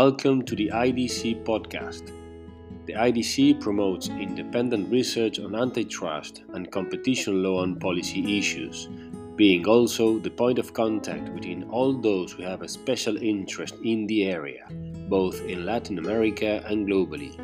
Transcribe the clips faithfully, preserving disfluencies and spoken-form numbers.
Welcome to the I D C podcast. The I D C promotes independent research on antitrust and competition law and policy issues, being also the point of contact between all those who have a special interest in the area, both in Latin America and globally.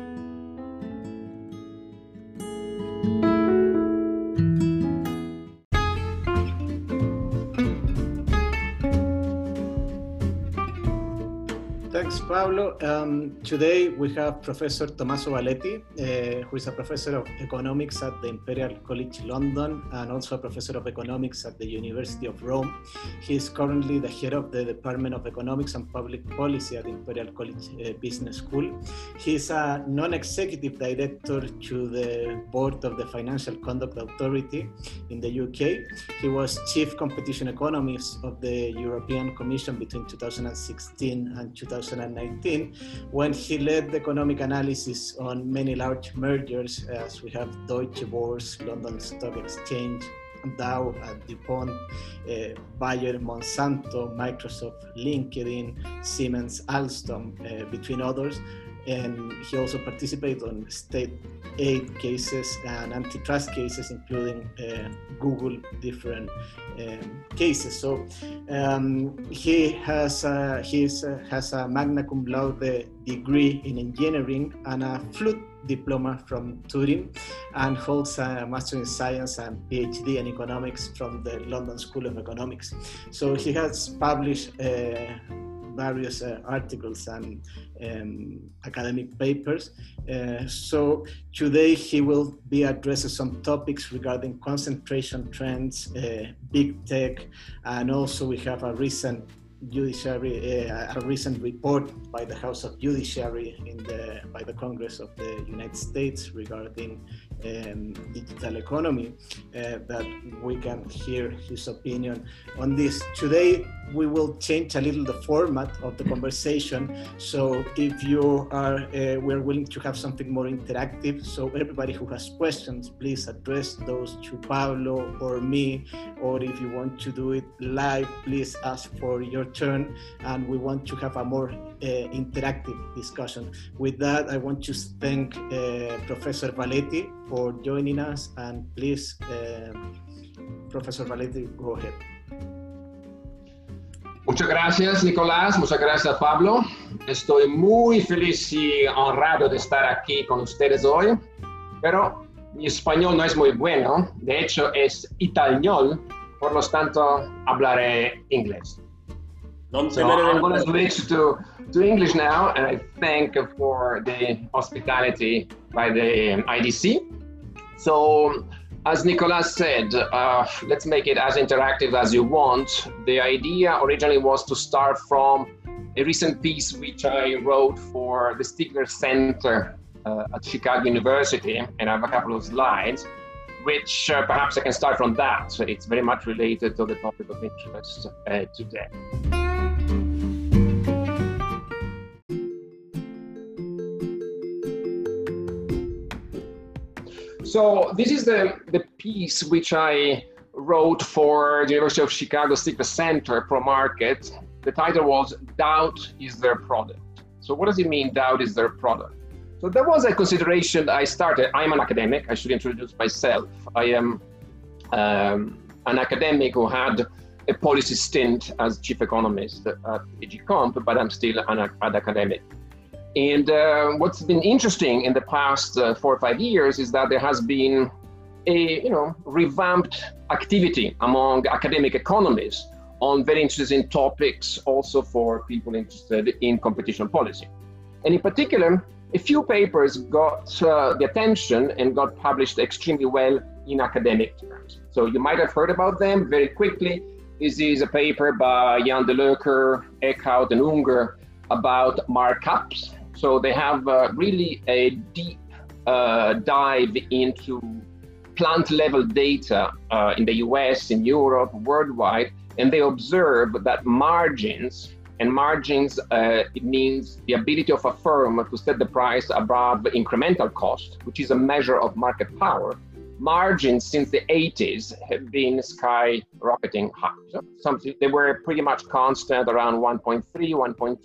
Thanks, Pablo. Um, today we have Professor Tommaso Valetti, uh, who is a professor of economics at the Imperial College London and also a professor of economics at the University of Rome. He is currently the head of the Department of Economics and Public Policy at the Imperial College uh, Business School. He is a non-executive director to the board of the Financial Conduct Authority in the U K. He was chief competition economist of the European Commission between two thousand sixteen and two thousand nineteen, when he led the economic analysis on many large mergers, as we have Deutsche Börse, London Stock Exchange, Dow, DuPont, uh, Bayer, Monsanto, Microsoft, LinkedIn, Siemens, Alstom, uh, between others. And he also participated on state aid cases and antitrust cases, including uh, Google different um, cases. So um, he has a, he's, uh, has a magna cum laude degree in engineering and a flute diploma from Turin, and holds a Master in Science and PhD in Economics from the London School of Economics. So he has published uh, various uh, articles and um, academic papers. Uh, so today he will be addressing some topics regarding concentration trends, uh, big tech, and also we have a recent judiciary, uh, a recent report by the House of Judiciary in the, by the Congress of the United States regarding um, digital economy, uh, that we can hear his opinion on this. Today, we will change a little the format of the conversation. So if you are, uh, we're willing to have something more interactive. So everybody who has questions, please address those to Pablo or me, or if you want to do it live, please ask for your turn, and we want to have a more uh, interactive discussion. With that, I want to thank uh, Professor Valetti for joining us, and please, uh, Professor Valetti, go ahead. Muchas gracias, Nicolás. Muchas gracias, Pablo. Estoy muy feliz y honrado de estar aquí con ustedes hoy, pero mi español no es muy bueno. De hecho, es itañol, por lo tanto, hablaré inglés. So I'm going to switch to, to English now, and I thank for the hospitality by the I D C. So, as Nicolas said, uh, let's make it as interactive as you want. The idea originally was to start from a recent piece which I wrote for the Stigler Center uh, at Chicago University, and I have a couple of slides, which uh, perhaps I can start from that. So it's very much related to the topic of interest uh, today. So this is the, the piece which I wrote for the University of Chicago Stigler Center Pro Market. The title was Doubt is Their Product. So what does it mean, doubt is their product? So there was a consideration I started. I'm an academic. I should introduce myself. I am um, an academic who had a policy stint as chief economist at A G Comp, but I'm still an, an academic. And uh, what's been interesting in the past uh, four or five years is that there has been a you know revamped activity among academic economists on very interesting topics, also for people interested in competition policy. And in particular, a few papers got uh, the attention and got published extremely well in academic terms. So you might have heard about them very quickly. This is a paper by Jan de Leeuker, Eckhout, and Unger about markups. So they have uh, really a deep uh, dive into plant level data uh, in the U S, in Europe, worldwide, and they observe that margins, and margins, uh, it means the ability of a firm to set the price above incremental cost, which is a measure of market power. Margins since the eighties have been skyrocketing high. So something, they were pretty much constant around one point three, one point two.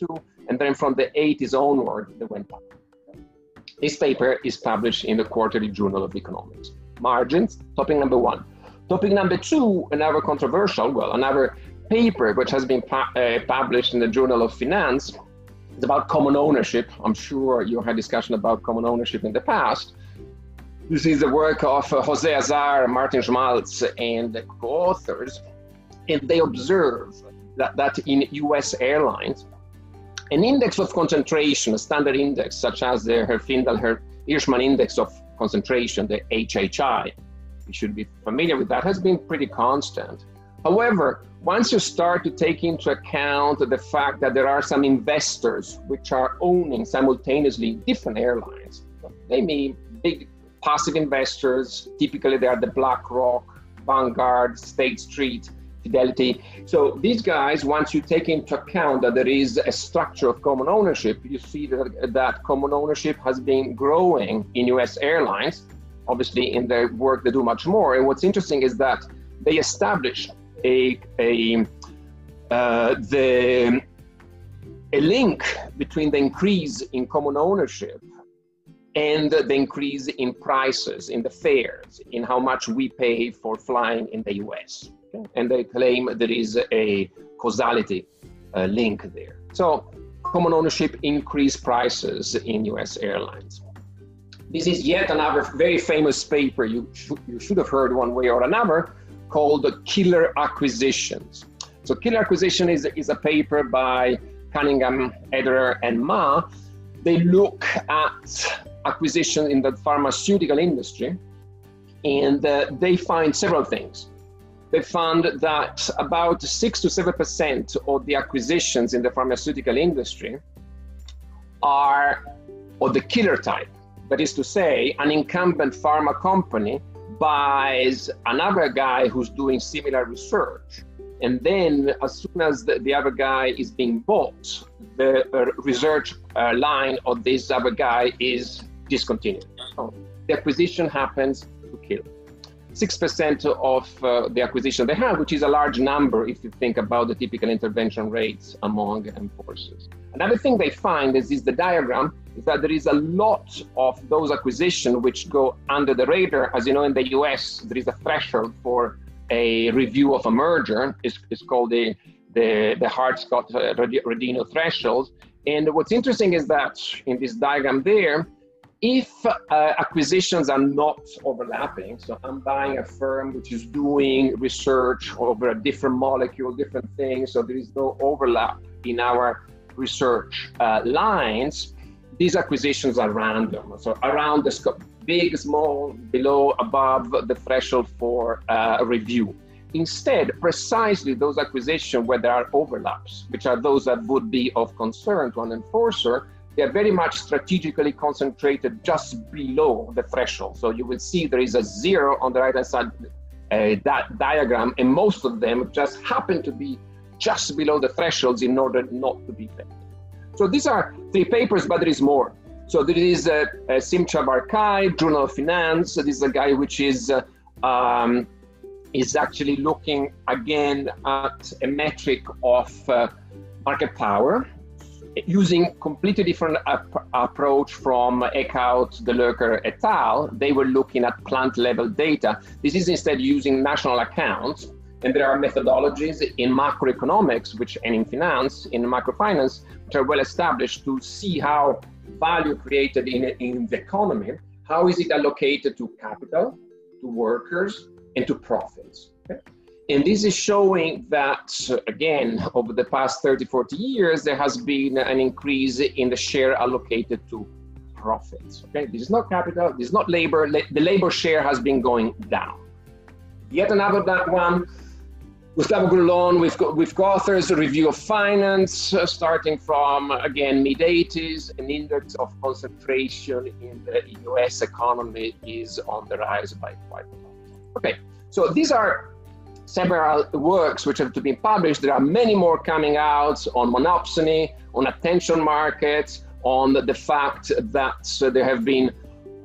and then from the eighties onward, they went up. This paper is published in the Quarterly Journal of Economics. Margins, topic number one. Topic number two, another controversial, well, another paper which has been pu uh, published in the Journal of Finance. It's about common ownership. I'm sure you had discussion about common ownership in the past. This is the work of uh, Jose Azar, Martin Schmaltz, and the co-authors. And they observe that, that in U S airlines, an index of concentration, a standard index, such as the Herfindahl-Hirschman index of concentration, the H H I, you should be familiar with that, has been pretty constant. However, once you start to take into account the fact that there are some investors which are owning simultaneously different airlines, they may big passive investors, typically they are the BlackRock, Vanguard, State Street, Fidelity. So these guys, once you take into account that there is a structure of common ownership, you see that, that common ownership has been growing in U S airlines. Obviously, in their work, they do much more. And what's interesting is that they establish a, a, uh, the, a link between the increase in common ownership and the increase in prices, in the fares, in how much we pay for flying in the U S. Okay? And they claim there is a causality uh, link there. So common ownership increased prices in U S airlines. This is yet another very famous paper you, sh you should have heard one way or another, called Killer Acquisitions. So Killer Acquisition is, is a paper by Cunningham, Ederer, and Ma. They look at acquisition in the pharmaceutical industry, and uh, they find several things. They found that about six to seven percent of the acquisitions in the pharmaceutical industry are of the killer type. That is to say, an incumbent pharma company buys another guy who's doing similar research. And then as soon as the, the other guy is being bought, the uh, research uh, line of this other guy is discontinued. So the acquisition happens to kill. six percent of uh, the acquisition they have, which is a large number if you think about the typical intervention rates among enforcers. Another thing they find is, is the diagram, is that there is a lot of those acquisitions which go under the radar. As you know, in the U S, there is a threshold for a review of a merger. It's, it's called the, the, the Hart-Scott-Rodino threshold. And what's interesting is that in this diagram there, if uh, acquisitions are not overlapping, so I'm buying a firm which is doing research over a different molecule, different things, so there is no overlap in our research uh, lines, these acquisitions are random. So around the scope, big, small, below, above the threshold for uh, review. Instead, precisely those acquisitions where there are overlaps, which are those that would be of concern to an enforcer, they are very much strategically concentrated just below the threshold. So you will see there is a zero on the right-hand side uh, that diagram, and most of them just happen to be just below the thresholds in order not to be affected. So these are three papers, but there is more. So there is a, a Simcha Barkai, Journal of Finance. So this is a guy which is uh, um, is actually looking again at a metric of uh, market power, using completely different ap approach from Eckhout, DeLurker et al. They were looking at plant level data. This is instead using national accounts. And there are methodologies in macroeconomics, which, and in finance, in microfinance, which are well established to see how value created in, in the economy, how is it allocated to capital, to workers, and to profits. Okay? And this is showing that, again, over the past thirty, forty years, there has been an increase in the share allocated to profits. Okay? This is not capital, this is not labor. The labor share has been going down. Yet another that one, Gustavo Grulon with, with co-authors, a review of finance, uh, starting from, again, mid eighties, an index of concentration in the U S economy is on the rise by quite a lot. Okay, so these are several works which have to be published. There are many more coming out on monopsony, on attention markets, on the, the fact that uh, there have been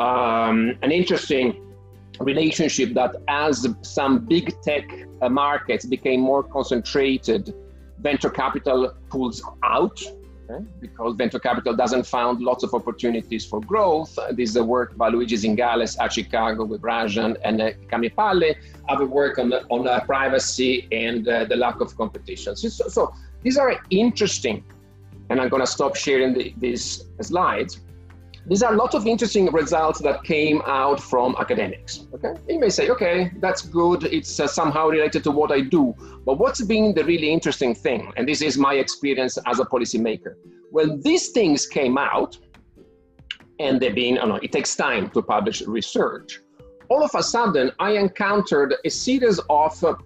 um, an interesting relationship that as some big tech uh, markets became more concentrated, venture capital pulls out okay? Because venture capital doesn't find lots of opportunities for growth. This is a work by Luigi Zingales at Chicago with Rajan and uh, Camille Palle. Other work on, the, on uh, privacy and uh, the lack of competition. So, so, so these are interesting, and I'm gonna stop sharing the, these slides. These are a lot of interesting results that came out from academics, okay? You may say, okay, that's good, it's uh, somehow related to what I do, but what's been the really interesting thing, and this is my experience as a policymaker. When these things came out, and they've been, oh no, it takes time to publish research, all of a sudden I encountered a series of uh,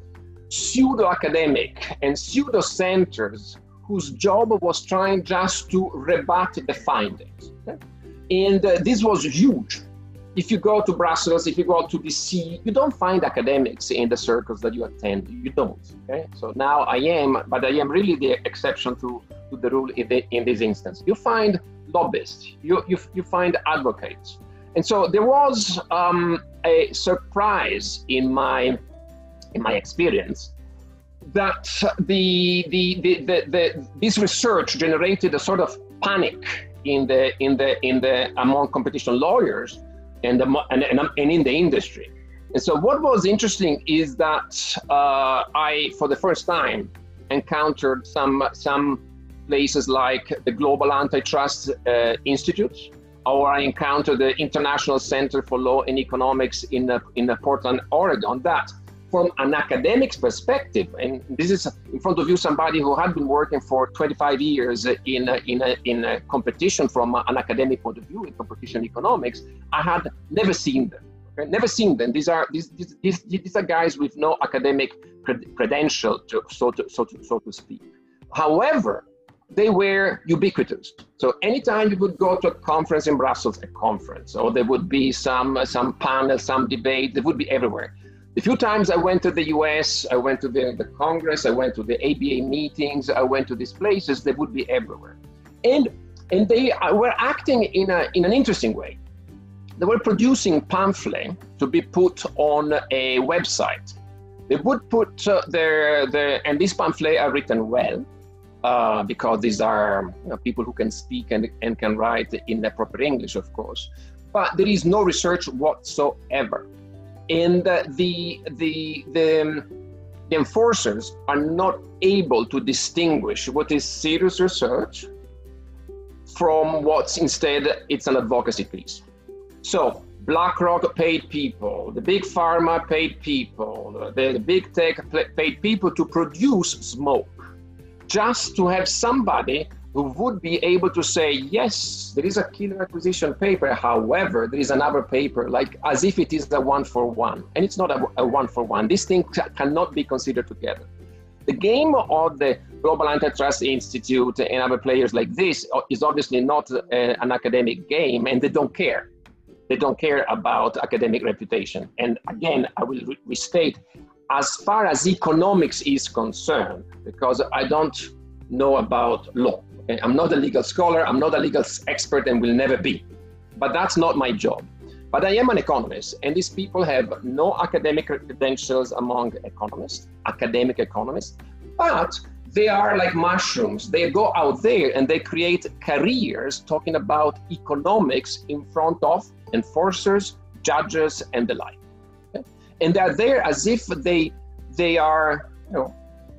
pseudo-academic and pseudo-centers whose job was trying just to rebut the findings, okay? And uh, this was huge. If you go to Brussels, if you go to D C, you don't find academics in the circles that you attend. You don't. Okay. So now I am, but I am really the exception to, to the rule in, the, in this instance. You find lobbyists. You you you find advocates. And so there was um, a surprise in my in my experience that the the, the the the this research generated a sort of panic in the in the in the among competition lawyers and the, and, and, and in the industry. And so what was interesting is that uh, I, for the first time, encountered some some places like the Global Antitrust uh, Institute, or I encountered the International Center for Law and Economics in uh, in uh, Portland, Oregon. That from an academic perspective, and this is in front of you somebody who had been working for twenty-five years in a, in a, in a competition from an academic point of view in competition economics, I had never seen them. Okay? Never seen them. These are these, these, these, these are guys with no academic cred credential, to, so to so to so to speak. However, they were ubiquitous. So anytime you would go to a conference in Brussels, a conference, or there would be some some panel, some debate, they would be everywhere. The few times I went to the U S, I went to the, the Congress, I went to the A B A meetings, I went to these places, they would be everywhere. And, and they were acting in, a, in an interesting way. They were producing pamphlets to be put on a website. They would put uh, their, their, and these pamphlets are written well, uh, because these are you know, people who can speak and, and can write in the proper English, of course. But there is no research whatsoever. And uh, the, the, the, the enforcers are not able to distinguish what is serious research from what's instead, it's an advocacy piece. So BlackRock paid people, the big pharma paid people, the, the big tech paid people to produce smoke, just to have somebody who would be able to say, yes, there is a killer acquisition paper, however, there is another paper, like as if it is a one for one. And it's not a, a one for one. These things cannot be considered together. The game of the Global Antitrust Institute and other players like this is obviously not a, an academic game, and they don't care. They don't care about academic reputation. And again, I will re restate, as far as economics is concerned, because I don't know about law. Okay? I'm not a legal scholar, I'm not a legal expert, and will never be. But that's not my job. But I am an economist, and these people have no academic credentials among economists, academic economists, but they are like mushrooms. They go out there and they create careers talking about economics in front of enforcers, judges, and the like. Okay? And they're there as if they, they are, you know,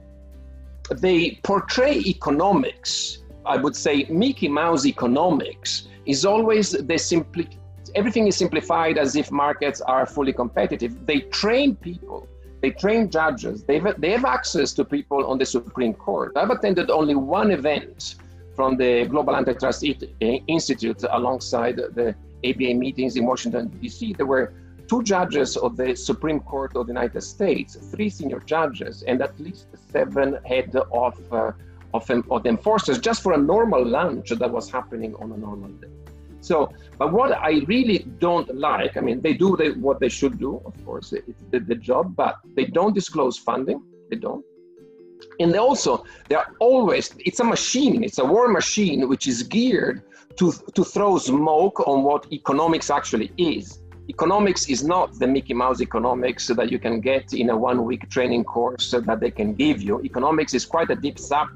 they portray economics. I would say Mickey Mouse economics is always the simpli everything is simplified as if markets are fully competitive. They train people, they train judges, they have, they have access to people on the Supreme Court. I've attended only one event from the Global Antitrust Institute alongside the A B A meetings in Washington, D C. There were two judges of the Supreme Court of the United States, three senior judges, and at least seven head of, uh, of, of the enforcers just for a normal lunch that was happening on a normal day. So, but what I really don't like, I mean, they do the, what they should do, of course, it's the, the job, but they don't disclose funding, they don't. And they also, they're always, it's a machine, it's a war machine, which is geared to, to throw smoke on what economics actually is. Economics is not the Mickey Mouse economics that you can get in a one-week training course that they can give you. Economics is quite a deep subject.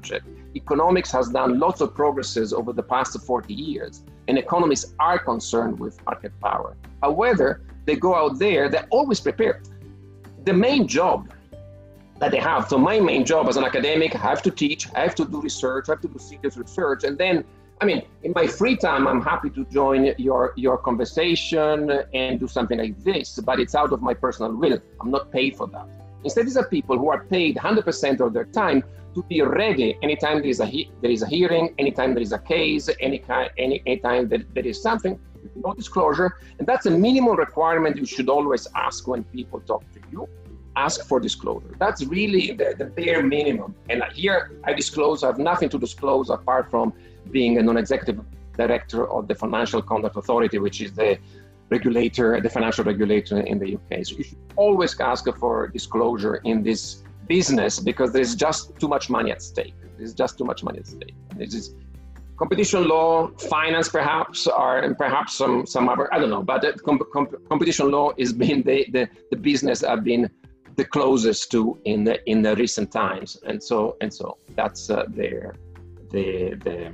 economics has done lots of progresses over the past forty years, and economists are concerned with market power. However, they go out there, they're always prepared. The main job that they have, so my main job as an academic, I have to teach, I have to do research, I have to do serious research, and then, I mean, in my free time, I'm happy to join your, your conversation and do something like this, but it's out of my personal will. I'm not paid for that. Instead, these are people who are paid one hundred percent of their time to be ready anytime there is a, he there is a hearing, anytime there is a case, any kind, any anytime that there is something, no disclosure. And that's a minimum requirement you should always ask when people talk to you. Ask for disclosure. That's really the, the bare minimum. And here I disclose, I have nothing to disclose apart from being a non-executive director of the Financial Conduct Authority, which is the regulator, the financial regulator in the U K. So you should always ask for disclosure in this business because there's just too much money at stake. There's just too much money at stake. This is competition law, finance perhaps, or and perhaps some some other, I don't know, but comp comp competition law has been the, the, the business I've been the closest to in the in the recent times. And so and so that's uh, the, the, the,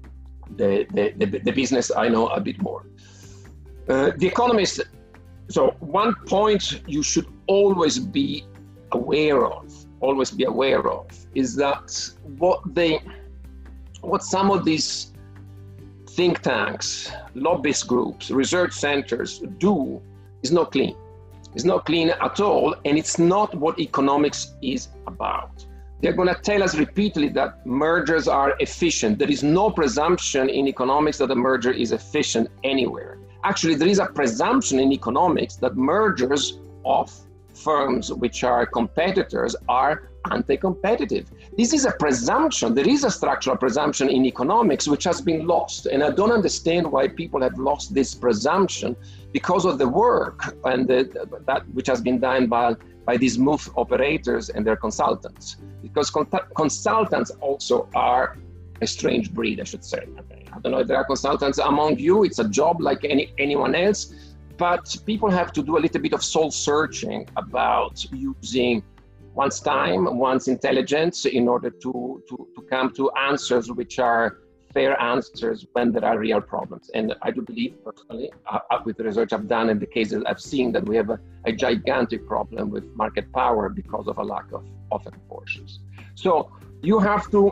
the, the, the, the business I know a bit more. Uh, the Economist, so one point you should always be aware of, always be aware of, is that what they, what some of these think tanks, lobbyist groups, research centers do is not clean. It's not clean at all, and it's not what economics is about. They're going to tell us repeatedly that mergers are efficient. There is no presumption in economics that a merger is efficient anywhere. Actually, there is a presumption in economics that mergers of firms which are competitors are anti-competitive. This is a presumption. There is a structural presumption in economics which has been lost. And I don't understand why people have lost this presumption because of the work and the, that which has been done by, by these smooth operators and their consultants. Because con consultants also are a strange breed, I should say. Okay. I don't know if there are consultants among you. It's a job like any, anyone else. But people have to do a little bit of soul searching about using one's time, one's intelligence in order to, to, to come to answers which are fair answers when there are real problems. And I do believe personally, uh, with the research I've done and the cases I've seen, that we have a, a gigantic problem with market power because of a lack of, of proportions. So you have to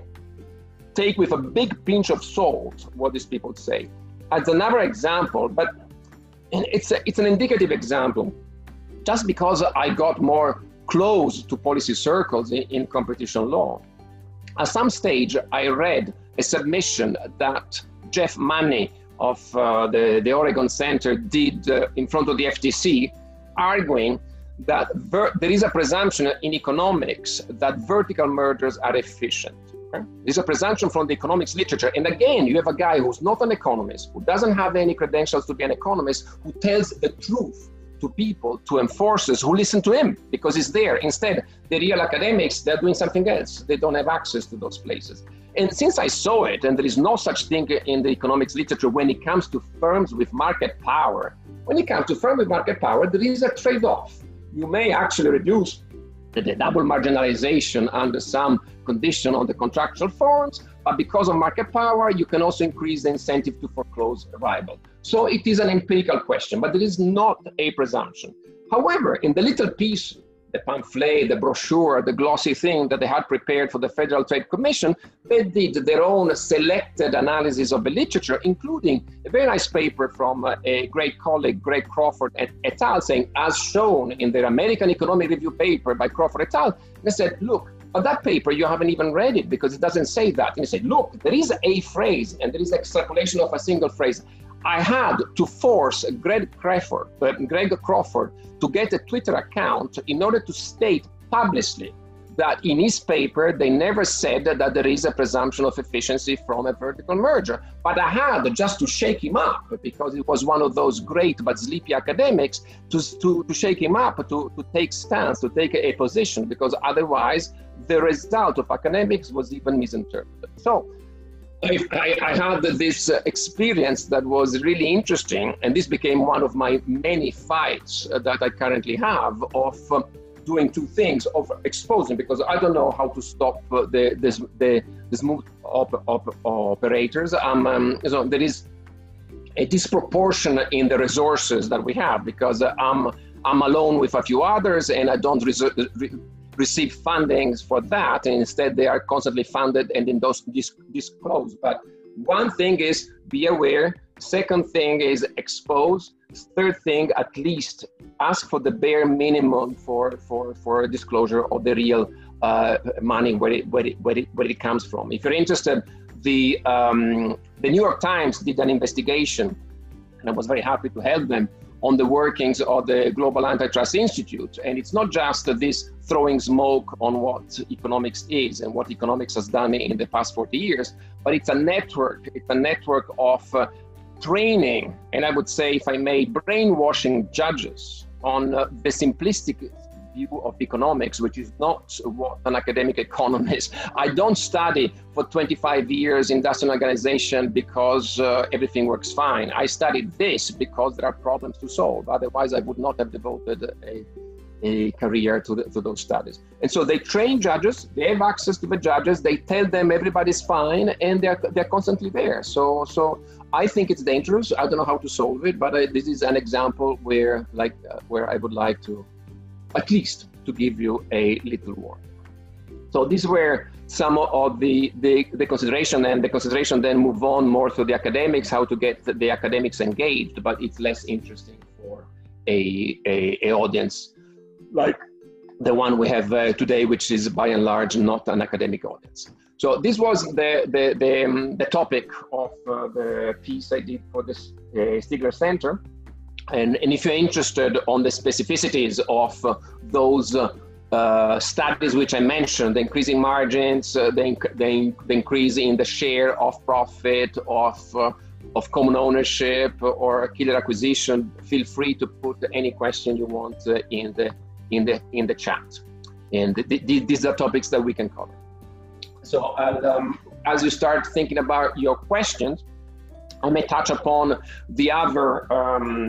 take with a big pinch of salt what these people say. As another example, but and it's, a, it's an indicative example, just because I got more close to policy circles in, in competition law. At some stage, I read a submission that Jeff Money of uh, the, the Oregon Center did uh, in front of the F T C, arguing that ver there is a presumption in economics that vertical mergers are efficient. There's a presumption from the economics literature. And again, you have a guy who's not an economist, who doesn't have any credentials to be an economist, who tells the truth to people, to enforcers who listen to him because he's there. Instead, the real academics, they're doing something else. They don't have access to those places. And since I saw it, and there is no such thing in the economics literature when it comes to firms with market power, when it comes to firms with market power, there is a trade-off. You may actually reduce the double marginalization under some condition on the contractual forms, but because of market power, you can also increase the incentive to foreclose a rival. So it is an empirical question, but there is not a presumption. However, in the little piece, the pamphlet, the brochure, the glossy thing that they had prepared for the Federal Trade Commission, they did their own selected analysis of the literature, including a very nice paper from uh, a great colleague, Greg Crawford et, et al., saying, as shown in their American Economic Review paper by Crawford et al., they said, look, but that paper, you haven't even read it because it doesn't say that. And they said, look, there is a phrase and there is extrapolation of a single phrase. I had to force Greg Crawford, uh, Greg Crawford to get a Twitter account in order to state publicly that in his paper, they never said that there is a presumption of efficiency from a vertical merger. But I had just to shake him up because it was one of those great but sleepy academics to, to, to shake him up, to, to take stance, to take a, a position, because otherwise the result of academics was even misinterpreted. So I, I, I had this uh, experience that was really interesting, and this became one of my many fights uh, that I currently have of uh, doing two things, of exposing, because I don't know how to stop uh, the, this, the, the smooth op, op, operators. Um, um, so there is a disproportion in the resources that we have, because uh, I'm, I'm alone with a few others and I don't re re receive fundings for that. And instead they are constantly funded and in those dis disclosed. But one thing is be aware. Second thing is expose. Third thing, at least ask for the bare minimum for, for, for disclosure of the real uh, money, where it, where, it, where, it, where it comes from. If you're interested, the, um, the New York Times did an investigation, and I was very happy to help them, on the workings of the Global Antitrust Institute. And it's not just this throwing smoke on what economics is and what economics has done in the past forty years, but it's a network. It's a network of uh, training, and I would say, if I may, brainwashing judges on uh, the simplistic view of economics, which is not what an academic economist. I don't study for twenty-five years industrial organization because uh, everything works fine. I studied this because there are problems to solve. Otherwise, I would not have devoted a, a career to, the, to those studies. And so they train judges, they have access to the judges, they tell them everybody's fine, and they're, they're constantly there. So, so I think it's dangerous. I don't know how to solve it, but I, this is an example where, like, uh, where I would like to, at least, to give you a little warning. So these were some of the, the, the consideration, and the consideration then move on more to the academics, how to get the, the academics engaged, but it's less interesting for a, a, a audience like the one we have uh, today, which is by and large not an academic audience. So this was the, the, the, um, the topic of uh, the piece I did for this uh, Stigler Center. And, and if you're interested on the specificities of uh, those uh, uh, studies which I mentioned, the increasing margins, uh, the, inc the, in the increase in the share of profit, of, uh, of common ownership or killer acquisition, feel free to put any question you want uh, in, the, in, the, in the chat. And th th these are topics that we can cover. So and, um, as you start thinking about your questions, I may touch upon the other um,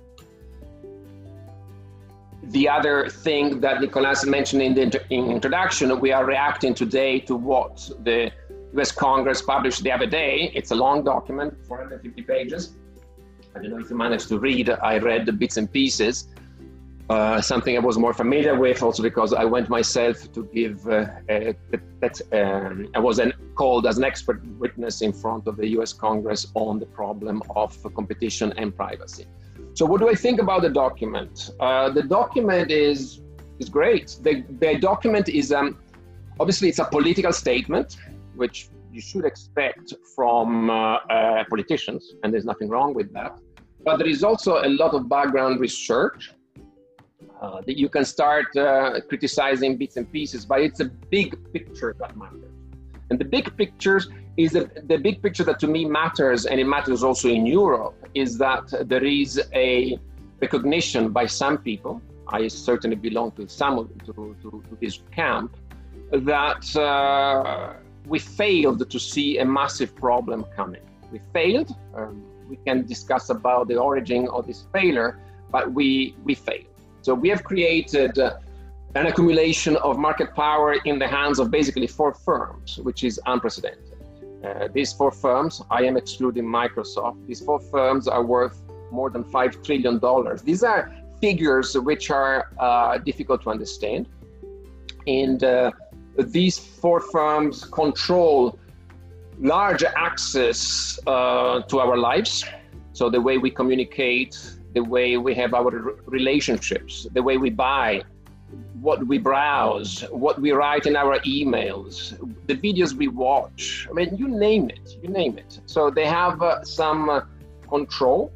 The other thing that Nicolas mentioned in the in introduction. We are reacting today to what the U S Congress published the other day. It's a long document, four hundred fifty pages. I don't know if you managed to read. I read the bits and pieces, uh, something I was more familiar with, also because I went myself to give, uh, a, that um, I was an, called as an expert witness in front of the U S Congress on the problem of competition and privacy. So what do I think about the document? Uh, the document is, is great. The, the document is, um, obviously it's a political statement, which you should expect from uh, uh, politicians, and there's nothing wrong with that. But there is also a lot of background research uh, that you can start uh, criticizing bits and pieces, but it's a big picture that matters. And the big pictures is that the big picture that to me matters, and it matters also in Europe, is that there is a recognition by some people, I certainly belong to some of, to, to, to this camp, that uh, we failed to see a massive problem coming. We failed. Um, we can discuss about the origin of this failure, but we, we failed. So we have created uh, an accumulation of market power in the hands of basically four firms, which is unprecedented. Uh, these four firms, I am excluding Microsoft, these four firms are worth more than five trillion dollars. These are figures which are uh, difficult to understand. And uh, these four firms control large access uh, to our lives. So the way we communicate, the way we have our relationships, the way we buy, what we browse, what we write in our emails, the videos we watch. I mean, you name it, you name it. So they have uh, some uh, control,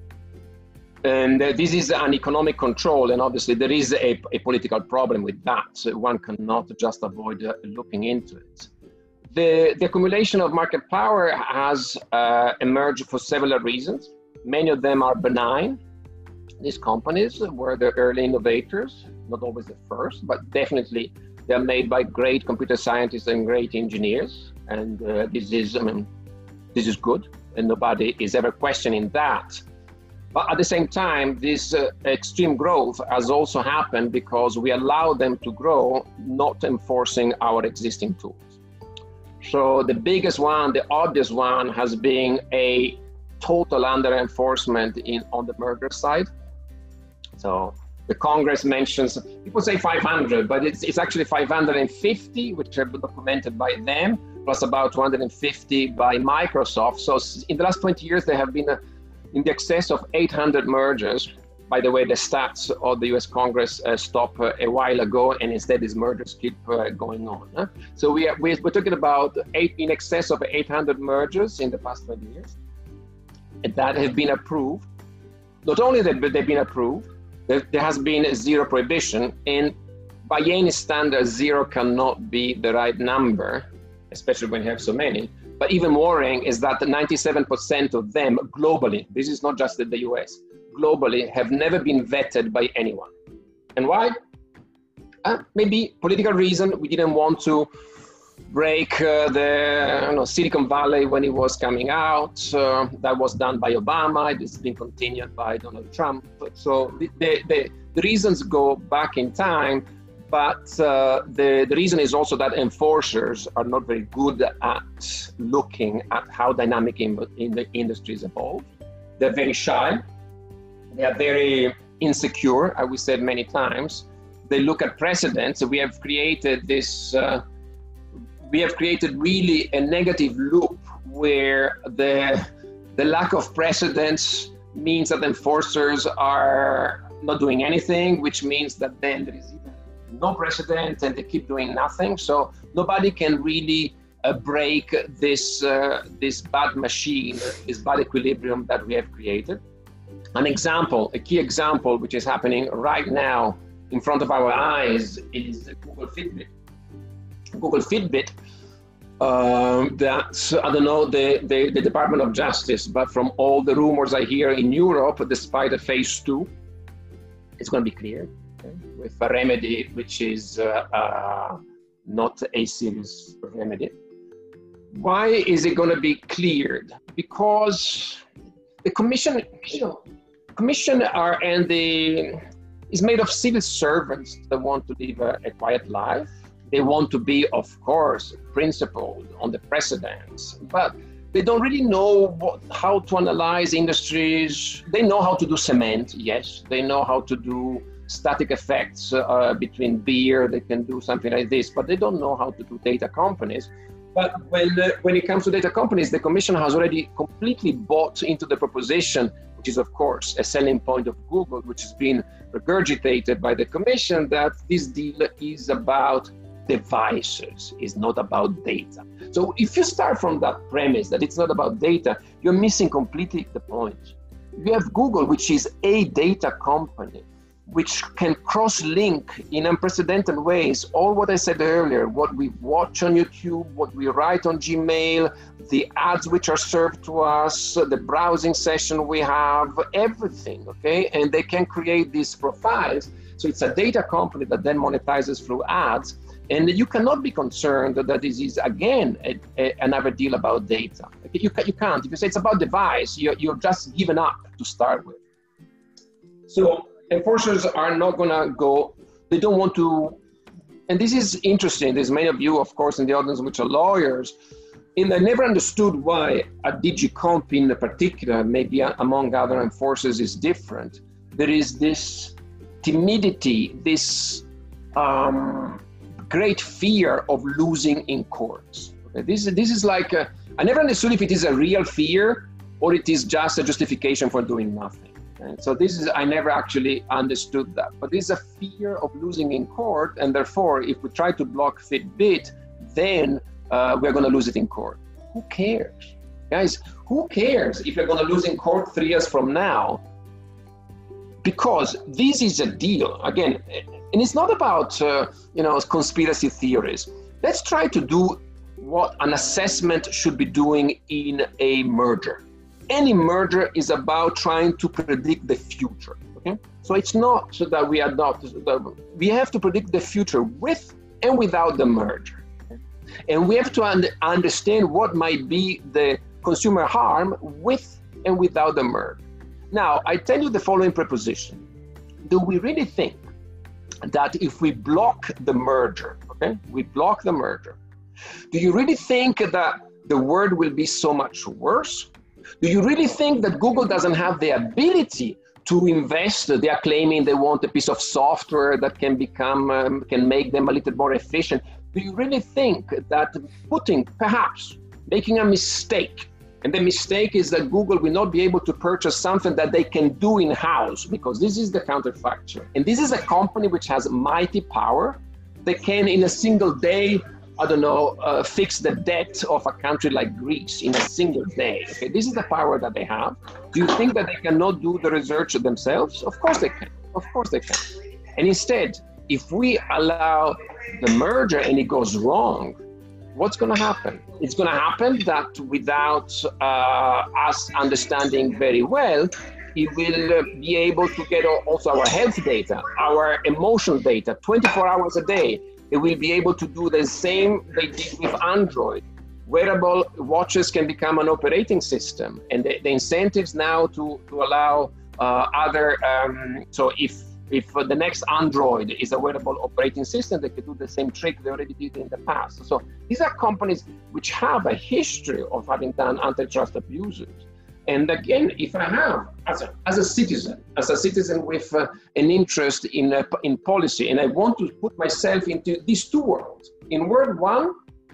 and uh, this is an economic control, and obviously there is a, a political problem with that. So one cannot just avoid uh, looking into it. The, the accumulation of market power has uh, emerged for several reasons. Many of them are benign. These companies were the early innovators, not always the first, but definitely they're made by great computer scientists and great engineers. And uh, this is, I mean, this is good, and nobody is ever questioning that. But at the same time, this uh, extreme growth has also happened because we allow them to grow, not enforcing our existing tools. So the biggest one, the obvious one, has been a total under enforcement in on the merger side. So the Congress mentions, people say five hundred, but it's, it's actually five hundred fifty, which are documented by them, plus about two hundred fifty by Microsoft. So in the last twenty years, there have been a, in the excess of eight hundred mergers. By the way, the stats of the U S Congress uh, stopped uh, a while ago, and instead these mergers keep uh, going on. Huh? So we are, we're talking about eight, in excess of eight hundred mergers in the past twenty years that have been approved. Not only that, but they've been approved, there, there has been zero prohibition, and by any standard, zero cannot be the right number, especially when you have so many. But even more worrying is that ninety-seven percent of them globally, this is not just in the U S, globally have never been vetted by anyone. And why? Uh, maybe political reason. We didn't want to break uh, the you know, Silicon Valley when it was coming out. Uh, that was done by Obama. It's been continued by Donald Trump. So the, the, the, the reasons go back in time, but uh, the, the reason is also that enforcers are not very good at looking at how dynamic in, in the industries evolve. They're very shy. They are very insecure, as we said many times. They look at precedents. So we have created this, uh, we have created really a negative loop where the, the lack of precedents means that enforcers are not doing anything, which means that then there is even no precedent and they keep doing nothing. So nobody can really uh, break this, uh, this bad machine, this bad equilibrium that we have created. An example, a key example, which is happening right now in front of our eyes, is Google Fitbit. Google Fitbit, um, that, I don't know, the, the, the Department of Justice, but from all the rumors I hear in Europe, despite the phase two, it's going to be cleared, okay, with a remedy which is uh, uh, not a serious remedy. Why is it going to be cleared? Because the commission, you know, commission are and the is made of civil servants that want to live a, a quiet life. They want to be, of course, principled on the precedents, but they don't really know what, how to analyze industries. They know how to do cement, yes. They know how to do static effects uh, between beer. They can do something like this, but they don't know how to do data companies. But when, uh, when it comes to data companies, the Commission has already completely bought into the proposition, which is, of course, a selling point of Google, which has been regurgitated by the Commission, that this deal is about devices, is not about data. So if you start from that premise that it's not about data, you're missing completely the point. You have Google, which is a data company, which can cross-link in unprecedented ways all what I said earlier, what we watch on YouTube, what we write on Gmail, the ads which are served to us, the browsing session we have, everything, okay? And they can create these profiles. So it's a data company that then monetizes through ads. And you cannot be concerned that this is, again, a, a, another deal about data. You, you can't. If you say it's about device, you're, you're just given up to start with. So enforcers are not going to go, they don't want to, and this is interesting. There's many of you, of course, in the audience which are lawyers, and I never understood why a D G Comp in particular, maybe among other enforcers, is different. There is this timidity, this um, great fear of losing in courts. Okay? This, this is like, a, I never understood if it is a real fear or it is just a justification for doing nothing. Okay? So this is, I never actually understood that. But this is a fear of losing in court, and therefore, if we try to block Fitbit, then uh, we're going to lose it in court. Who cares? Guys, who cares if you're going to lose in court three years from now? Because this is a deal, again, and it's not about, uh, you know, conspiracy theories. Let's try to do what an assessment should be doing in a merger. Any merger is about trying to predict the future, okay? So it's not so that we adopt, we have to predict the future with and without the merger. Okay? And we have to un understand what might be the consumer harm with and without the merger. Now, I tell you the following proposition. Do we really think that if we block the merger, okay, we block the merger, do you really think that the world will be so much worse? Do you really think that Google doesn't have the ability to invest? They are claiming they want a piece of software that can become, um, can make them a little more efficient. Do you really think that putting, perhaps, making a mistake, and the mistake is that Google will not be able to purchase something that they can do in-house, because this is the counterfactual. And this is a company which has mighty power. They can, in a single day, I don't know, uh, fix the debt of a country like Greece in a single day. Okay, this is the power that they have. Do you think that they cannot do the research themselves? Of course they can. Of course they can. And instead, if we allow the merger and it goes wrong, what's going to happen? It's going to happen that without uh, us understanding very well, it will uh, be able to get also our health data, our emotional data, twenty-four hours a day. It will be able to do the same they did with Android. Wearable watches can become an operating system, and the, the incentives now to, to allow uh, other, um, so if if uh, the next Android is a wearable operating system, they can do the same trick they already did in the past. So these are companies which have a history of having done antitrust abuses. And again, if I have, as a, as a citizen, as a citizen with uh, an interest in, uh, in policy, and I want to put myself into these two worlds. In world one,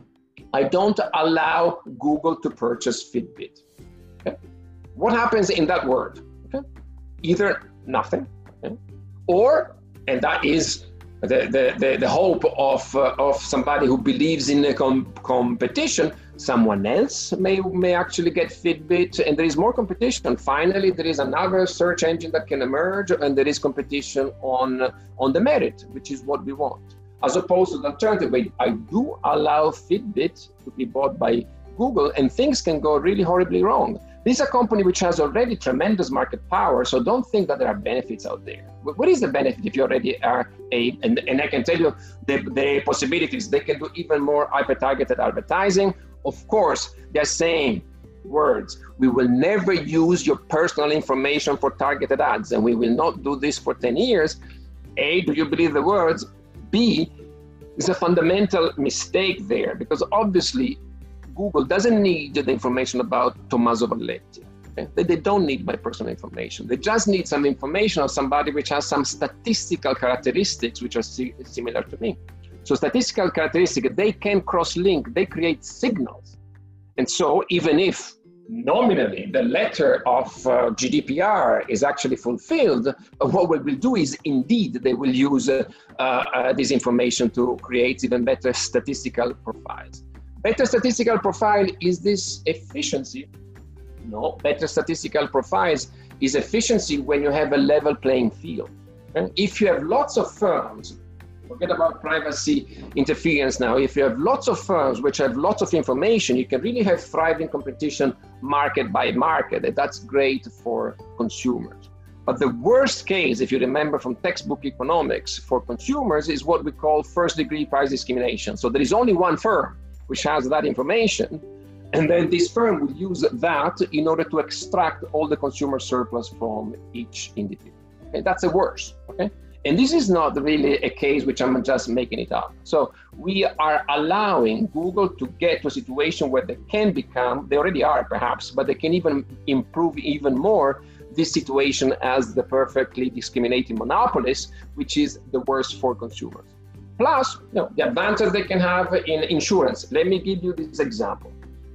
I don't allow Google to purchase Fitbit. Okay? What happens in that world? Okay? Either nothing, okay? Or, and that is the, the, the, the hope of, uh, of somebody who believes in a com competition, someone else may, may actually get Fitbit, and there is more competition. Finally, there is another search engine that can emerge, and there is competition on, on the merit, which is what we want. As opposed to the alternative way, I do allow Fitbit to be bought by Google, and things can go really horribly wrong. This is a company which has already tremendous market power, so don't think that there are benefits out there. What is the benefit if you already are a, and, and I can tell you the, the possibilities. They can do even more hyper-targeted advertising. Of course, they're saying words. We will never use your personal information for targeted ads, and we will not do this for ten years. A, do you believe the words? B, is a fundamental mistake there, because obviously Google doesn't need the information about Tommaso Valletti. Okay? They, they don't need my personal information. They just need some information of somebody which has some statistical characteristics which are si similar to me. So statistical characteristics, they can cross-link, they create signals. And so even if nominally the letter of uh, G D P R is actually fulfilled, uh, what we will do is indeed they will use uh, uh, this information to create even better statistical profiles. Better statistical profile, is this efficiency? No, better statistical profiles is efficiency when you have a level playing field. Okay? If you have lots of firms, forget about privacy interference now, if you have lots of firms which have lots of information, you can really have thriving competition market by market, and that's great for consumers. But the worst case, if you remember from textbook economics, for consumers is what we call first degree price discrimination. So there is only one firm which has that information, and then this firm will use that in order to extract all the consumer surplus from each individual. Okay? That's the worst. Okay? And this is not really a case which I'm just making it up. So we are allowing Google to get to a situation where they can become, they already are perhaps, but they can even improve even more this situation as the perfectly discriminating monopolist, which is the worst for consumers. Plus, you know, the advantage they can have in insurance. Let me give you this example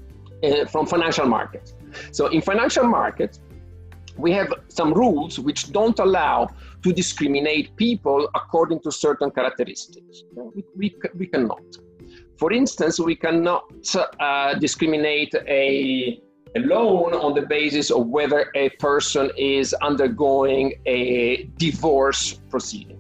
uh, from financial markets. So in financial markets, we have some rules which don't allow to discriminate people according to certain characteristics. We, we, we cannot. For instance, we cannot uh, discriminate a, a loan on the basis of whether a person is undergoing a divorce proceeding.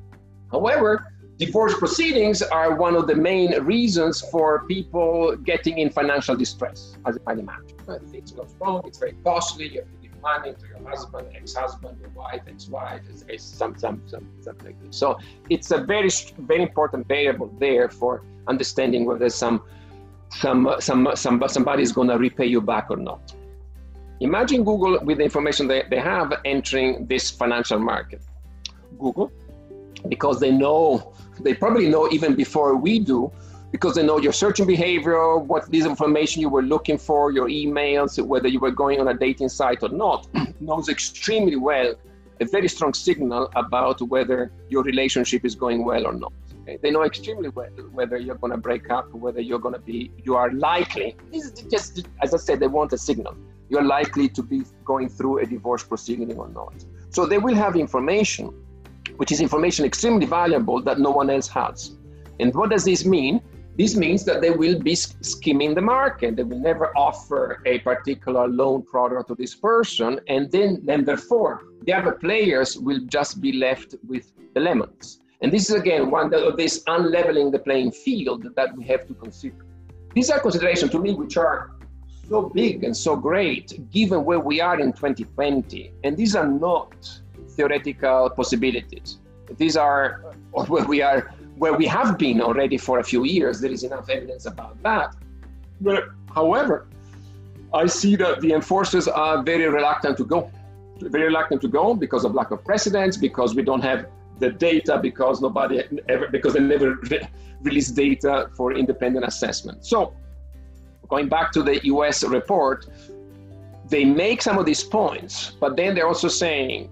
However, divorce proceedings are one of the main reasons for people getting in financial distress, as you can imagine. When things go wrong, it's very costly, you have to give money to your husband, ex-husband, your wife, ex-wife, it's some, some, some, something like this. So it's a very, very important variable there for understanding whether some, some, some, some, somebody is going to repay you back or not. Imagine Google, with the information they, they have, entering this financial market. Google, because they know, they probably know even before we do, because they know your searching behavior, what this information you were looking for, your emails, whether you were going on a dating site or not, knows extremely well a very strong signal about whether your relationship is going well or not. Okay? They know extremely well whether you're going to break up, whether you're going to be, you are likely, this is just, as I said, they want a signal. You're likely to be going through a divorce proceeding or not. So they will have information, which is information extremely valuable that no one else has. And what does this mean? This means that they will be skimming the market. They will never offer a particular loan product to this person. And then, then therefore, the other players will just be left with the lemons. And this is, again, one of this unleveling the playing field that we have to consider. These are considerations, to me, which are so big and so great, given where we are in twenty twenty. And these are not theoretical possibilities. These are where we are, where we have been already for a few years. There is enough evidence about that. But, however, I see that the enforcers are very reluctant to go. Very reluctant to go because of lack of precedence, because we don't have the data, because nobody ever, because they never re release data for independent assessment. So, going back to the U S report, they make some of these points, but then they're also saying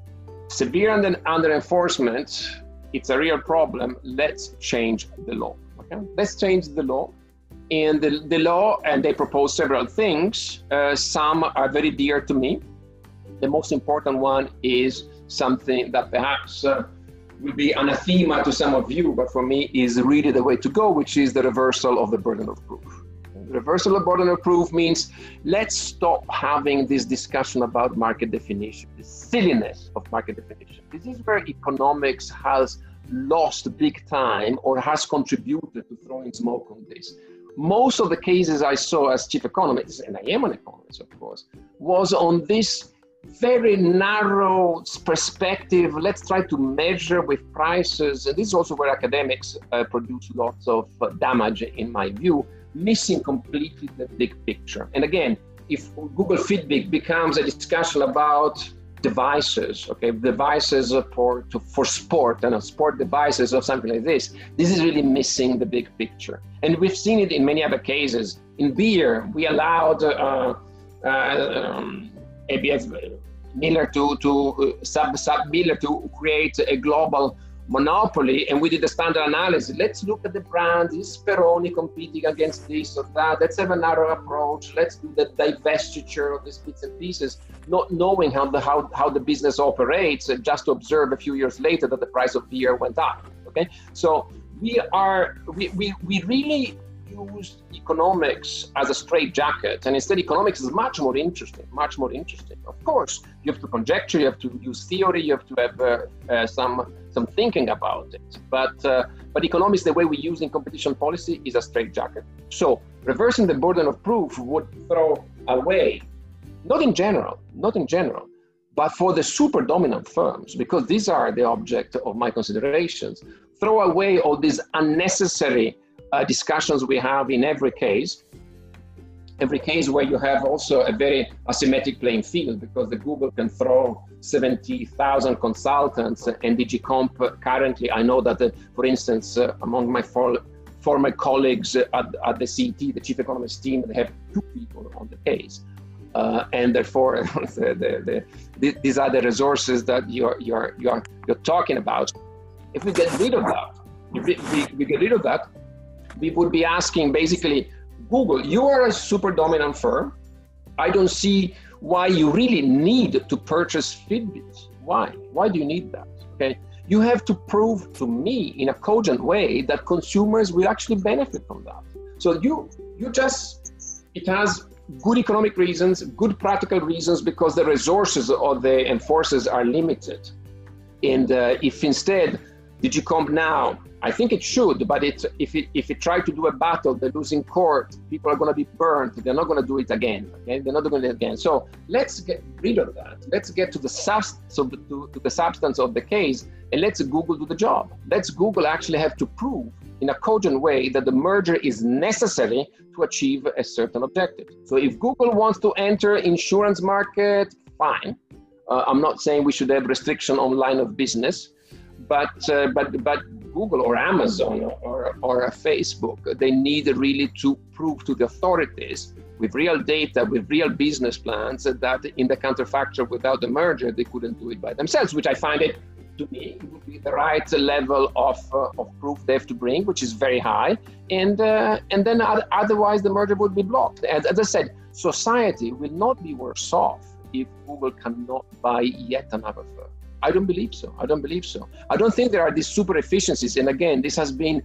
severe under, under enforcement, it's a real problem. Let's change the law. Okay? Let's change the law. And the, the law, and they propose several things. Uh, some are very dear to me. The most important one is something that perhaps uh, will be anathema to some of you, but for me is really the way to go, which is the reversal of the burden of proof. The reversal of burden of proof means let's stop having this discussion about market definition, the silliness of market definition. This is where economics has lost big time or has contributed to throwing smoke on this. Most of the cases I saw as chief economist, and I am an economist, of course, was on this very narrow perspective. Let's try to measure with prices. And this is also where academics uh, produce lots of uh, damage, in my view, missing completely the big picture. And again, if Google Fitbit becomes a discussion about devices, okay, devices for, to, for sport, and sport devices or something like this, this is really missing the big picture. And we've seen it in many other cases. In beer, we allowed uh, uh, um, A B F Miller to, to uh, sub, sub Miller to create a global monopoly, and we did a standard analysis. Let's look at the brands. Is Peroni competing against this or that? Let's have a narrow approach. Let's do the divestiture of these bits and pieces, not knowing how the how, how the business operates, and just to observe a few years later that the price of beer went up. Okay, so we are we we, we really use economics as a straitjacket, and instead economics is much more interesting, much more interesting. Of course, you have to conjecture, you have to use theory, you have to have uh, uh, some some thinking about it. But uh, but economics, the way we use in competition policy, is a straitjacket. So reversing the burden of proof would throw away, not in general, not in general, but for the super dominant firms, because these are the object of my considerations, throw away all these unnecessary Uh, discussions we have in every case, every case where you have also a very asymmetric playing field, because the Google can throw seventy thousand consultants, and D G Comp currently, I know that, the, for instance, uh, among my for, former colleagues at, at the C E T, the chief economist team, they have two people on the case. Uh, and therefore, the, the, the, these are the resources that you're, you're, you're, you're talking about. If we get rid of that, if we, we, we get rid of that, we would be asking basically, Google, you are a super dominant firm. I don't see why you really need to purchase Fitbit. Why? Why do you need that? Okay, you have to prove to me in a cogent way that consumers will actually benefit from that. So you, you just, it has good economic reasons, good practical reasons, because the resources of the enforcers are limited. And uh, if instead D G Comp now I think it should, but it's, if it if it try to do a battle, the losing court, people are going to be burnt. They're not going to do it again. Okay, they're not going to do it again. So let's get rid of that. Let's get to the substance of the, to, to the substance of the case, and let's Google do the job. Let's Google actually have to prove in a cogent way that the merger is necessary to achieve a certain objective. So if Google wants to enter insurance market, fine. Uh, I'm not saying we should have restriction on line of business, but uh, but but. Google or Amazon or, or Facebook, they need really to prove to the authorities with real data, with real business plans, that in the counterfactual without the merger, they couldn't do it by themselves, which I find it, to me, it would be the right level of, uh, of proof they have to bring, which is very high. And, uh, and then otherwise the merger would be blocked. As, as I said, society will not be worse off if Google cannot buy yet another firm. I don't believe so. I don't believe so. I don't think there are these super efficiencies. And again, this has been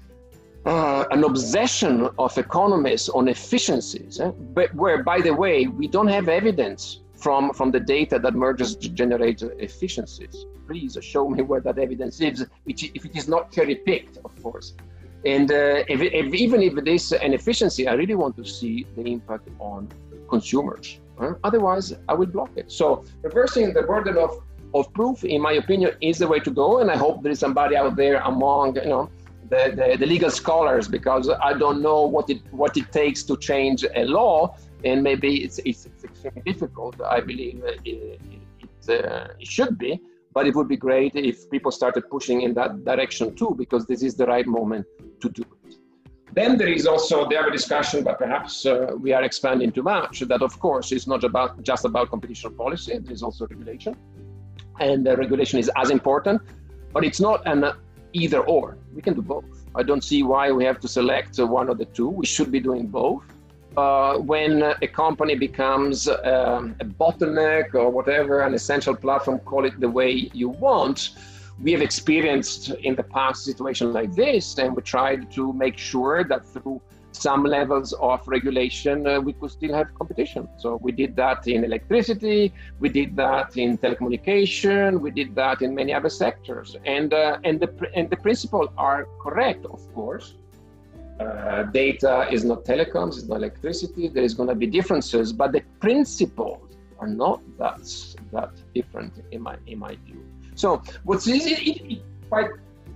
uh, an obsession of economists on efficiencies, eh? but where, by the way, we don't have evidence from, from the data that mergers generate efficiencies. Please show me where that evidence is, which, if it is not cherry-picked, of course. And uh, if, if, even if it is an efficiency, I really want to see the impact on consumers. Eh? Otherwise, I will block it. So reversing the burden of of proof, in my opinion, is the way to go. And I hope there is somebody out there among, you know, the, the, the legal scholars, because I don't know what it what it takes to change a law, and maybe it's it's, it's extremely difficult. I believe it, it, it, uh, it should be, but it would be great if people started pushing in that direction too, because this is the right moment to do it. Then there is also the other discussion, but perhaps uh, we are expanding too much, that of course is not about just about competition policy, there is also regulation. And the regulation is as important, but it's not an either or. We can do both. I don't see why we have to select one of the two. We should be doing both. Uh, when a company becomes um, a bottleneck or whatever, an essential platform, call it the way you want, we have experienced in the past situations like this, and we tried to make sure that through some levels of regulation, uh, we could still have competition. So we did that in electricity, we did that in telecommunication, we did that in many other sectors. And, uh, and, the, and the principles are correct, of course. Uh, data is not telecoms, it's not electricity, there is going to be differences, but the principles are not that, that different in my, in my view. So what's it, it, it quite,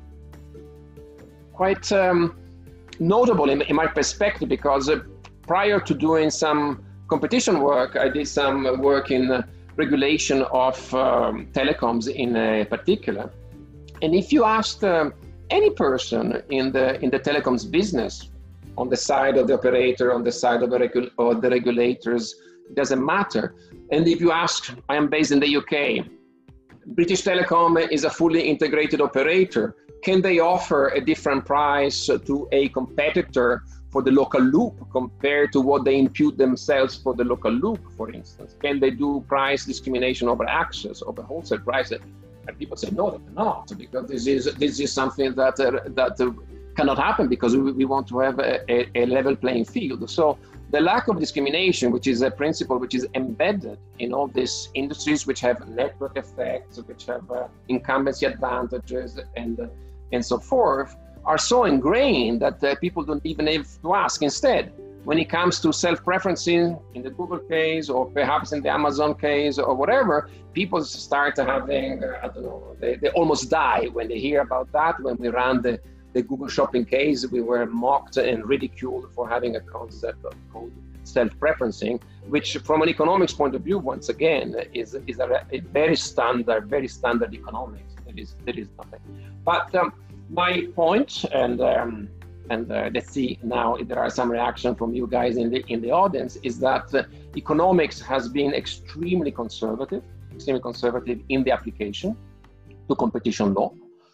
quite um, notable in, in my perspective, because uh, prior to doing some competition work, I did some work in uh, regulation of um, telecoms in uh, particular. And if you asked um, any person in the in the telecoms business, on the side of the operator, on the side of the, regu or the regulators, it doesn't matter. And if you ask, I am based in the U K, British Telecom is a fully integrated operator. Can they offer a different price to a competitor for the local loop compared to what they impute themselves for the local loop, for instance? Can they do price discrimination over access, over wholesale prices? And people say, no, they cannot, because this is, this is something that, uh, that uh, cannot happen, because we, we want to have a, a, a level playing field. So the lack of discrimination, which is a principle which is embedded in all these industries which have network effects, which have uh, incumbency advantages, and, uh, and so forth, are so ingrained that uh, people don't even have to ask. Instead, when it comes to self-preferencing in the Google case, or perhaps in the Amazon case, or whatever, people start having, uh, I don't know, they, they almost die when they hear about that. When we ran the the Google shopping case, we were mocked and ridiculed for having a concept of called self-preferencing, which from an economics point of view, once again, is, is a, a very standard, very standard economics. There is, there is nothing. But um, my point, and um, and uh, let's see now if there are some reaction from you guys in the in the audience, is that uh, economics has been extremely conservative, extremely conservative in the application to competition law.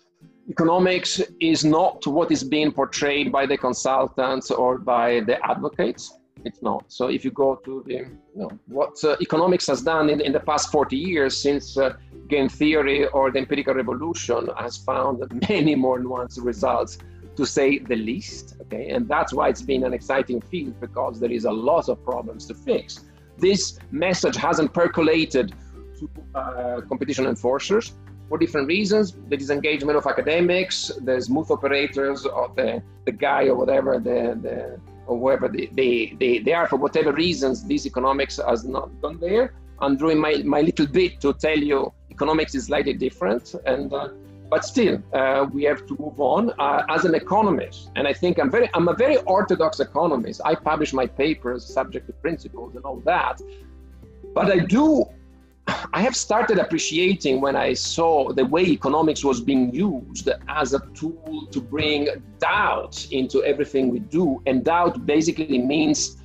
Economics is not what is being portrayed by the consultants or by the advocates. It's not. So if you go to the, you know, what uh, economics has done in, in the past forty years since uh, game theory or the empirical revolution has found many more nuanced results, to say the least. Okay, and that's why it's been an exciting field, because there is a lot of problems to fix. This message hasn't percolated to uh, competition enforcers. for different reasons. The disengagement of academics, the smooth operators, or the, the guy or whatever, the, the, or whoever they, they, they, they are, for whatever reasons, this economics has not gone there. I'm doing my, my little bit to tell you economics is slightly different, and uh, but still uh, we have to move on. Uh, as an economist, and I think I'm very, I'm a very orthodox economist. I publish my papers subject to principles and all that, but I do, I have started appreciating when I saw the way economics was being used as a tool to bring doubt into everything we do, and doubt basically means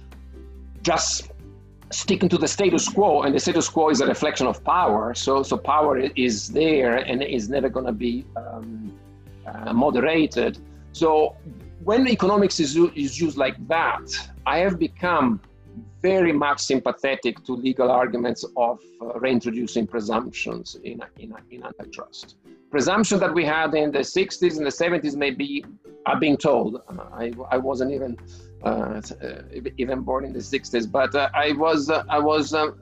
just sticking to the status quo, and the status quo is a reflection of power. So, so power is there and is never going to be um, uh, moderated. So when economics is, is used like that, I have become very much sympathetic to legal arguments of uh, reintroducing presumptions in, in, in antitrust. Presumptions that we had in the sixties and the seventies may be, are being told. Uh, I, I wasn't even Uh, even born in the sixties, but uh, I was, uh, I was, um,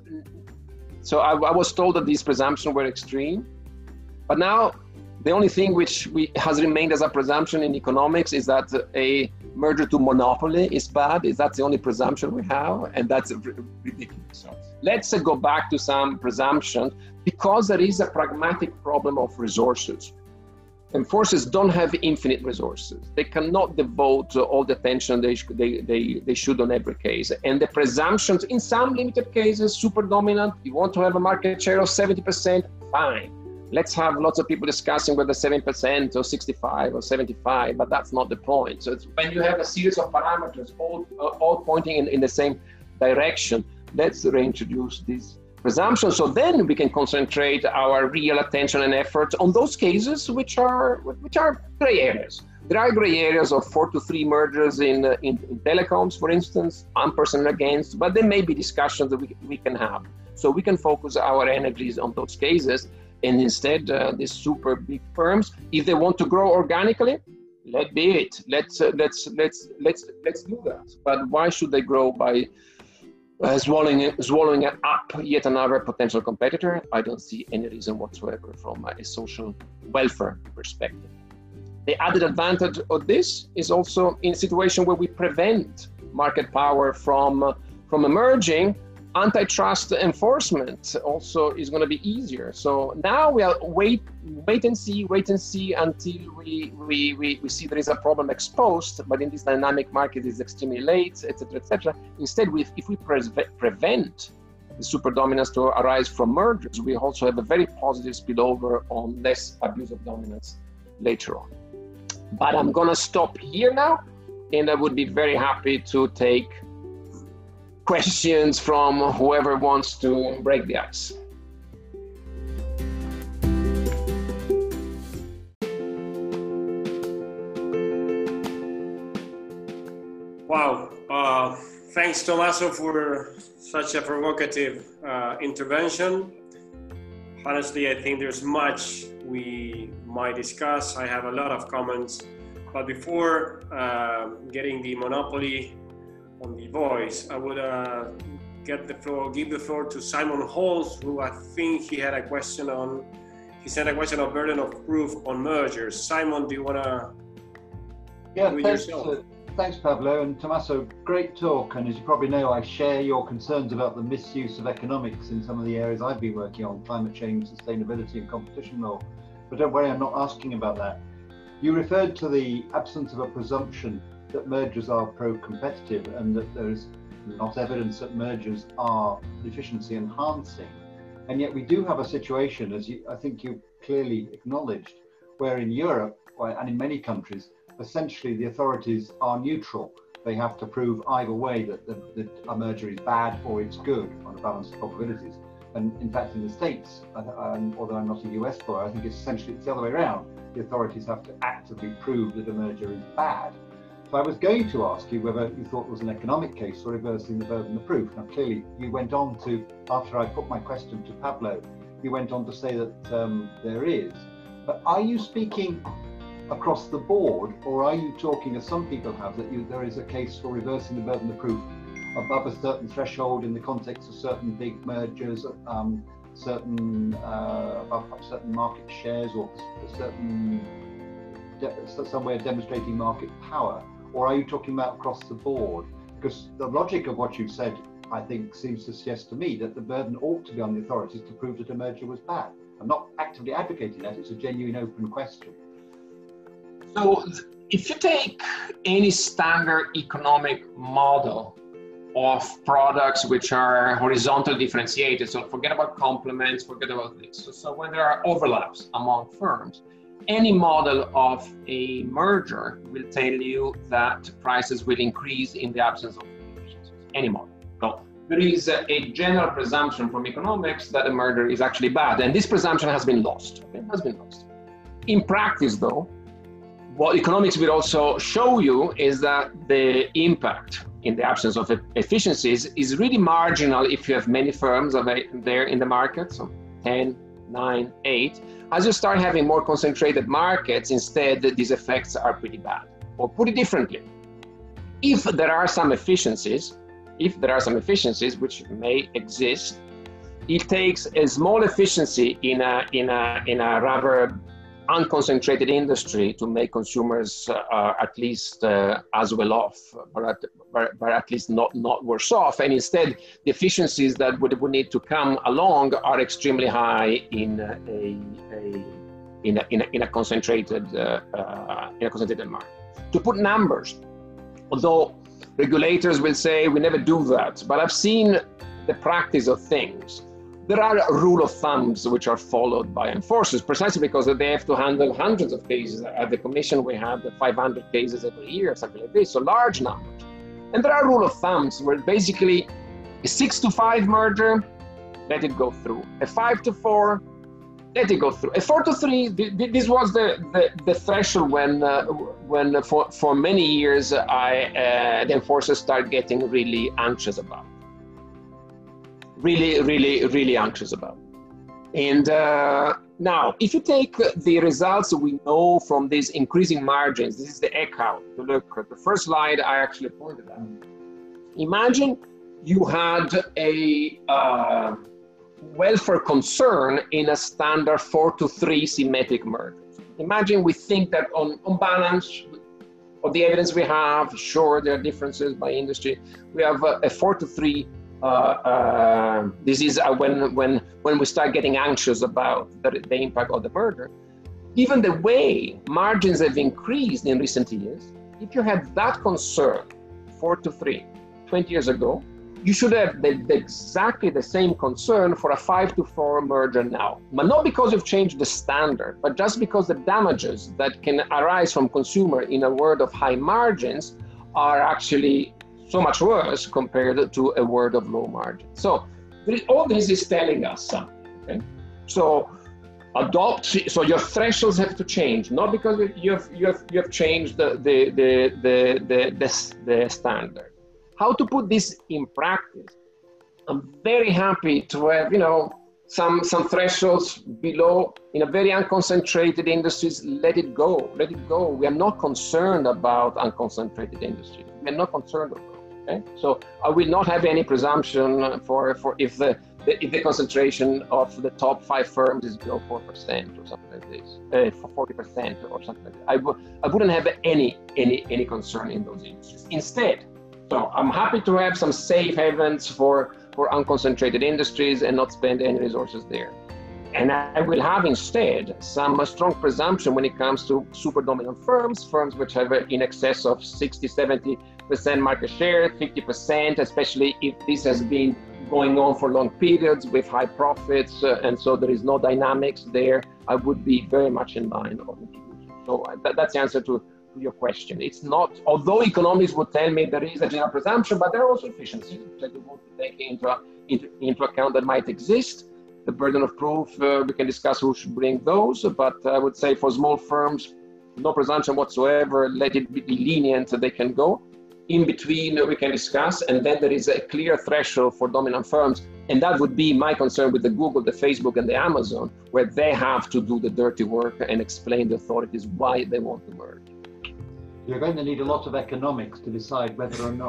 so I, I was told that these presumptions were extreme. But now, the only thing which we, has remained as a presumption in economics is that a merger to monopoly is bad. Is that's the only presumption we have, and that's ridiculous. So let's uh, go back to some presumptions, because there is a pragmatic problem of resources. And forces don't have infinite resources. They cannot devote all the attention they, they, they, they should on every case. And the presumptions, in some limited cases, super dominant. You want to have a market share of seventy percent, fine. Let's have lots of people discussing whether seven percent or sixty-five or seventy-five, but that's not the point. So it's when you have a series of parameters all, uh, all pointing in, in the same direction, let's reintroduce these presumption, so then we can concentrate our real attention and efforts on those cases which are which are gray areas. There are gray areas of four to three mergers in, uh, in, in telecoms, for instance. I'm personally against, but there may be discussions that we, we can have. So we can focus our energies on those cases, and instead uh, these super big firms, if they want to grow organically, let be it. Let's uh, let's let's let's let's do that. But why should they grow by Uh, swallowing, swallowing up yet another potential competitor? I don't see any reason whatsoever from a social welfare perspective. The added advantage of this is also in a situation where we prevent market power from, uh, from emerging. Antitrust enforcement also is going to be easier. So now we are wait, wait and see, wait and see until we, we, we, we see there is a problem exposed, but in this dynamic market it's extremely late, et cetera, et cetera. Instead, we, if we pre prevent the super dominance to arise from mergers, we also have a very positive spillover on less abuse of dominance later on. But I'm going to stop here now, and I would be very happy to take questions from whoever wants to break the ice. Wow, uh, thanks Tommaso for such a provocative uh, intervention. Honestly, I think there's much we might discuss. I have a lot of comments, but before uh, getting the monopoly on the voice, I would uh, get the floor, give the floor to Simon Holtz, who I think he had a question on, he sent a question of burden of proof on mergers. Simon, do you want to yeah, do it thanks, yourself? uh, thanks Pablo, and Tommaso, great talk, and as you probably know, I share your concerns about the misuse of economics in some of the areas I've been working on, climate change, sustainability and competition law, but don't worry, I'm not asking about that. You referred to the absence of a presumption that mergers are pro-competitive and that there is not evidence that mergers are efficiency enhancing. And yet we do have a situation, as you, I think you clearly acknowledged, where in Europe and in many countries, essentially the authorities are neutral. They have to prove either way that, that, that a merger is bad or it's good on a balance of probabilities. And in fact, in the States, um, although I'm not a U S boy, I think it's essentially it's the other way around. The authorities have to actively prove that a merger is bad. So I was going to ask you whether you thought it was an economic case or reversing the burden of proof. Now clearly you went on to, after I put my question to Pablo, you went on to say that um, there is. But are you speaking across the board, or are you talking, as some people have, that you, there is a case for reversing the burden of proof above a certain threshold in the context of certain big mergers, um, certain uh, above certain market shares or certain some way of demonstrating market power, or are you talking about across the board? Because the logic of what you said, I think, seems to suggest to me that the burden ought to be on the authorities to prove that a merger was bad. I'm not actively advocating that, it's a genuine open question. So if you take any standard economic model of products which are horizontally differentiated, so forget about complements, forget about this. So, so when there are overlaps among firms, any model of a merger will tell you that prices will increase in the absence of efficiencies. Any model. So there is a, a general presumption from economics that a merger is actually bad, and this presumption has been lost. Okay? Has been lost. In practice, though, what economics will also show you is that the impact in the absence of efficiencies is really marginal if you have many firms there in the market, so ten, nine, eight. As you start having more concentrated markets, instead, these effects are pretty bad. Or put it differently, if there are some efficiencies, if there are some efficiencies which may exist, it takes a small efficiency in a, in a, in a rather unconcentrated industry to make consumers uh, at least uh, as well off, but at, but, but at least not, not worse off. And instead, the efficiencies that would, would need to come along are extremely high in a, a, in a, in a, in a concentrated uh, uh, in a concentrated market. To put numbers, although regulators will say we never do that, but I've seen the practice of things. There are rule of thumbs which are followed by enforcers, precisely because they have to handle hundreds of cases. At the Commission, we have the five hundred cases every year, something like this, so large numbers. And there are rule of thumbs where basically a six to five merger, let it go through. A five to four, let it go through. A four to three, this was the, the, the threshold when, uh, when for, for many years, I, uh, the enforcers start getting really anxious about. Really, really, really anxious about. And uh, now, if you take the results we know from these increasing margins, this is the Eckhout. Look at the first slide I actually pointed out. Imagine you had a uh, welfare concern in a standard four to three symmetric merger. Imagine we think that on, on balance of the evidence we have, sure, there are differences by industry. We have a, a four to three. Uh, uh, this is uh, when, when, when we start getting anxious about the, the impact of the merger. Given the way margins have increased in recent years, if you had that concern four to three, twenty years ago, you should have the, the, exactly the same concern for a five to four merger now. But not because you've changed the standard, but just because the damages that can arise from consumer in a world of high margins are actually so much worse compared to a world of low margin. So all this is telling us something, okay? So adopt, so your thresholds have to change, not because you have, you have, you have changed the, the, the, the, the, the, the standard. How to put this in practice? I'm very happy to have, you know, some, some thresholds below in a very unconcentrated industries, let it go, let it go. We are not concerned about unconcentrated industries. We are not concerned about it. Okay? So I will not have any presumption for, for if, the, the, if the concentration of the top five firms is below four percent or something like this, uh, for forty percent or something like that. I, w I wouldn't have any, any, any concern in those industries. Instead, so I'm happy to have some safe havens for, for unconcentrated industries and not spend any resources there. And I will have instead some strong presumption when it comes to super dominant firms, firms which have in excess of sixty, seventy percent market share, fifty percent, especially if this has been going on for long periods with high profits, uh, and so there is no dynamics there. I would be very much in line of introduction. So uh, that, that's the answer to, to your question. It's not, although economists would tell me there is a general presumption, but there are also efficiencies that we want to take into, into, into account that might exist. The burden of proof, uh, we can discuss who should bring those, but I would say for small firms, no presumption whatsoever, let it be lenient, they can go. In between, we can discuss, and then there is a clear threshold for dominant firms, and that would be my concern with the Google, the Facebook, and the Amazon, where they have to do the dirty work and explain to authorities why they want to merge. You're going to need a lot of economics to decide whether or not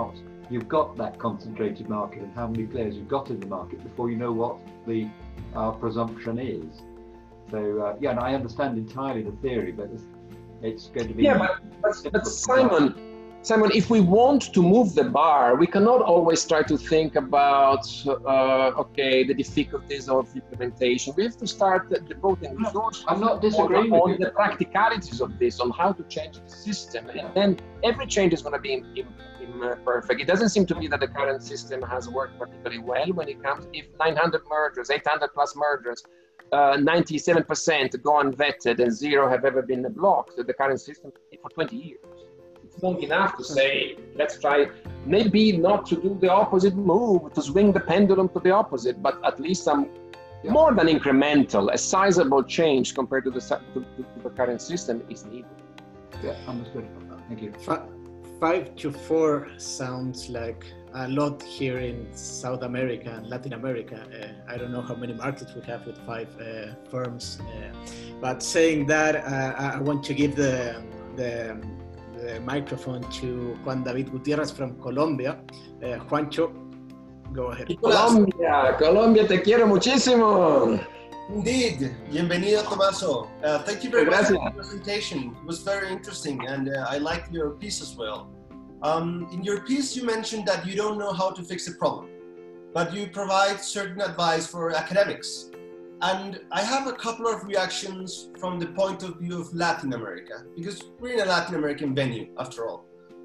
you've got that concentrated market and how many players you've got in the market before you know what the uh, presumption is. So uh, yeah, and I understand entirely the theory, but it's, it's going to be yeah. But, but, but Simon, Simon, if we want to move the bar, we cannot always try to think about uh, okay the difficulties of implementation. We have to start devoting resources. I'm not disagreeing on, with on you. the practicalities of this, on how to change the system, and then every change is going to be in, in, in, uh, perfect. It doesn't seem to me that the current system has worked particularly well when it comes. If nine hundred mergers, eight hundred plus mergers. Uh, ninety-seven percent go unvetted and zero have ever been blocked. The current system for twenty years. It's long enough to say, let's try maybe not to do the opposite move, to swing the pendulum to the opposite, but at least some yeah. more than incremental, a sizable change compared to the, to, to, to the current system is needed. Yeah, understood. Thank you. Five to four sounds like a lot here in South America and Latin America. Uh, I don't know how many markets we have with five uh, firms, uh, but saying that, uh, I want to give the, the, the microphone to Juan David Gutierrez from Colombia. Uh, Juancho, go ahead. Colombia, Colombia, te quiero muchísimo. Indeed. Bienvenido, Tommaso. Uh, thank you very Gracias. much for the presentation. It was very interesting, and uh, I liked your piece as well. Um, in your piece, you mentioned that you don't know how to fix a problem, but you provide certain advice for academics. And I have a couple of reactions from the point of view of Latin America, because we're in a Latin American venue, after all.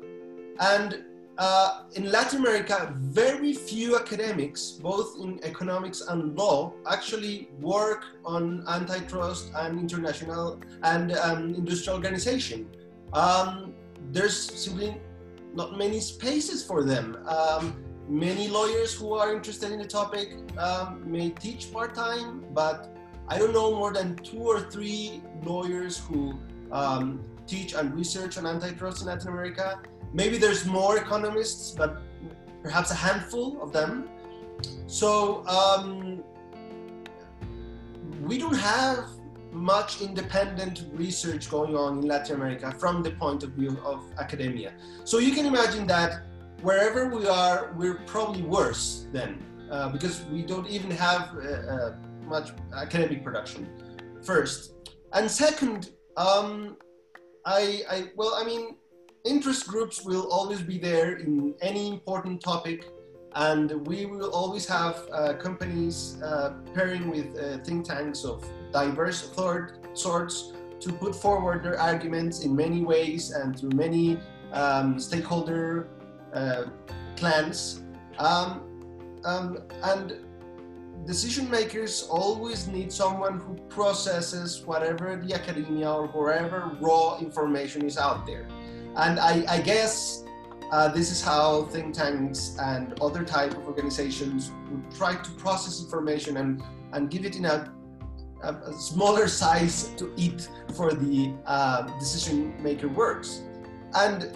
And uh, in Latin America, very few academics, both in economics and law, actually work on antitrust and international and um, industrial organization. Um, there's simply not many spaces for them. Um, many lawyers who are interested in the topic um, may teach part-time, but I don't know more than two or three lawyers who um, teach and research on antitrust in Latin America. Maybe there's more economists, but perhaps a handful of them. So um, we don't have much independent research going on in Latin America from the point of view of academia. So you can imagine that wherever we are, we're probably worse then, uh, because we don't even have uh, uh, much academic production, first. And second, um, I, I, well, I mean, interest groups will always be there in any important topic, and we will always have uh, companies uh, pairing with uh, think tanks of diverse sorts to put forward their arguments in many ways and through many um, stakeholder uh, plans. Um, um, and decision makers always need someone who processes whatever the academia or wherever raw information is out there. And I, I guess uh, this is how think tanks and other type of organizations would try to process information and, and give it in a, a, a smaller size to eat for the uh, decision maker works. And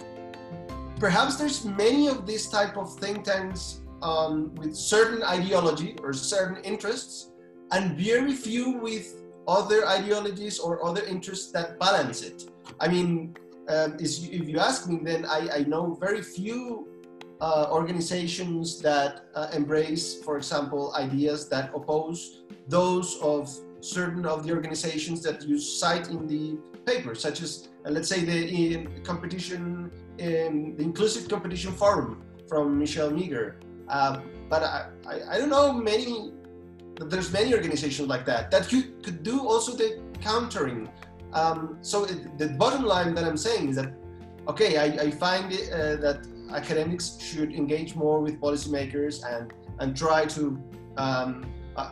perhaps there's many of these type of think tanks um, with certain ideology or certain interests, and very few with other ideologies or other interests that balance it. I mean, Um, is, if you ask me, then I, I know very few uh, organizations that uh, embrace, for example, ideas that oppose those of certain of the organizations that you cite in the paper, such as, uh, let's say, the in competition, in the Inclusive Competition Forum from Michel Meager. Uh, but I, I, I don't know many, there's many organizations like that, that could, could do also the countering. Um, so it, the bottom line that I'm saying is that, okay, I, I find it, uh, that academics should engage more with policymakers and, and try to um, uh,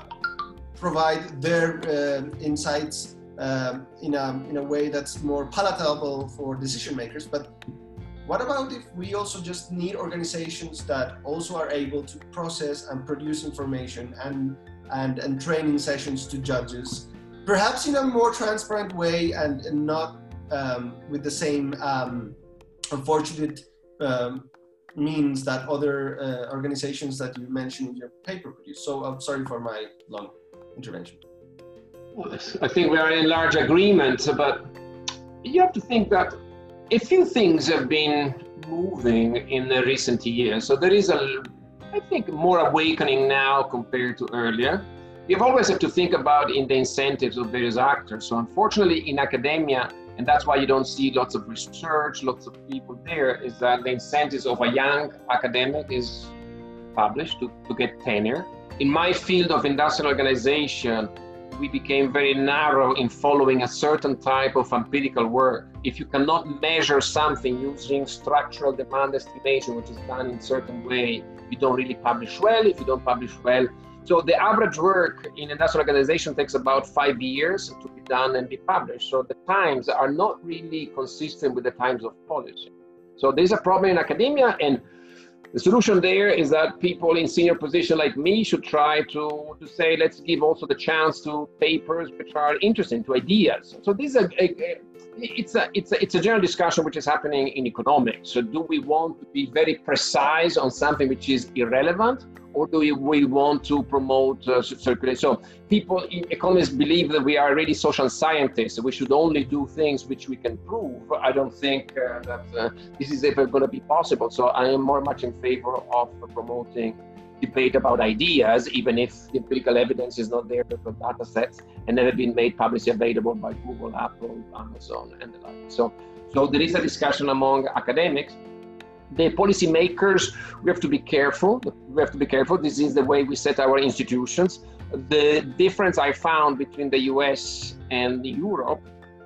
provide their uh, insights uh, in, a, in a way that's more palatable for decision makers. But what about if we also just need organizations that also are able to process and produce information and, and, and training sessions to judges, perhaps in a more transparent way and, and not um, with the same um, unfortunate um, means that other uh, organizations that you mentioned in your paper produce. So I'm sorry for my long intervention. Well, I think we are in large agreement, but you have to think that a few things have been moving in the recent years. So there is a, I think, more awakening now compared to earlier. You've always have to think about in the incentives of various actors. So unfortunately in academia, and that's why you don't see lots of research, lots of people there, is that the incentives of a young academic is published to, to get tenure. In my field of industrial organization, we became very narrow in following a certain type of empirical work. If you cannot measure something using structural demand estimation, which is done in a certain way, you don't really publish well. If you don't publish well, so the average work in industrial organization takes about five years to be done and be published. So the times are not really consistent with the times of policy. So there's a problem in academia, and the solution there is that people in senior position like me should try to, to say, let's give also the chance to papers which are interesting, to ideas. So this is a, a, a it's a it's a it's a general discussion which is happening in economics. So do we want to be very precise on something which is irrelevant, or do we, we want to promote uh, circulation? So people, economists believe that we are really social scientists. We should only do things which we can prove. I don't think uh, that uh, this is ever going to be possible. So I am more much in favor of promoting debate about ideas, even if the empirical evidence is not there for data sets and never been made publicly available by Google, Apple, Amazon, and the like. So, so there is a discussion among academics. The policymakers, we have to be careful. We have to be careful. This is the way we set our institutions. The difference I found between the U S and Europe,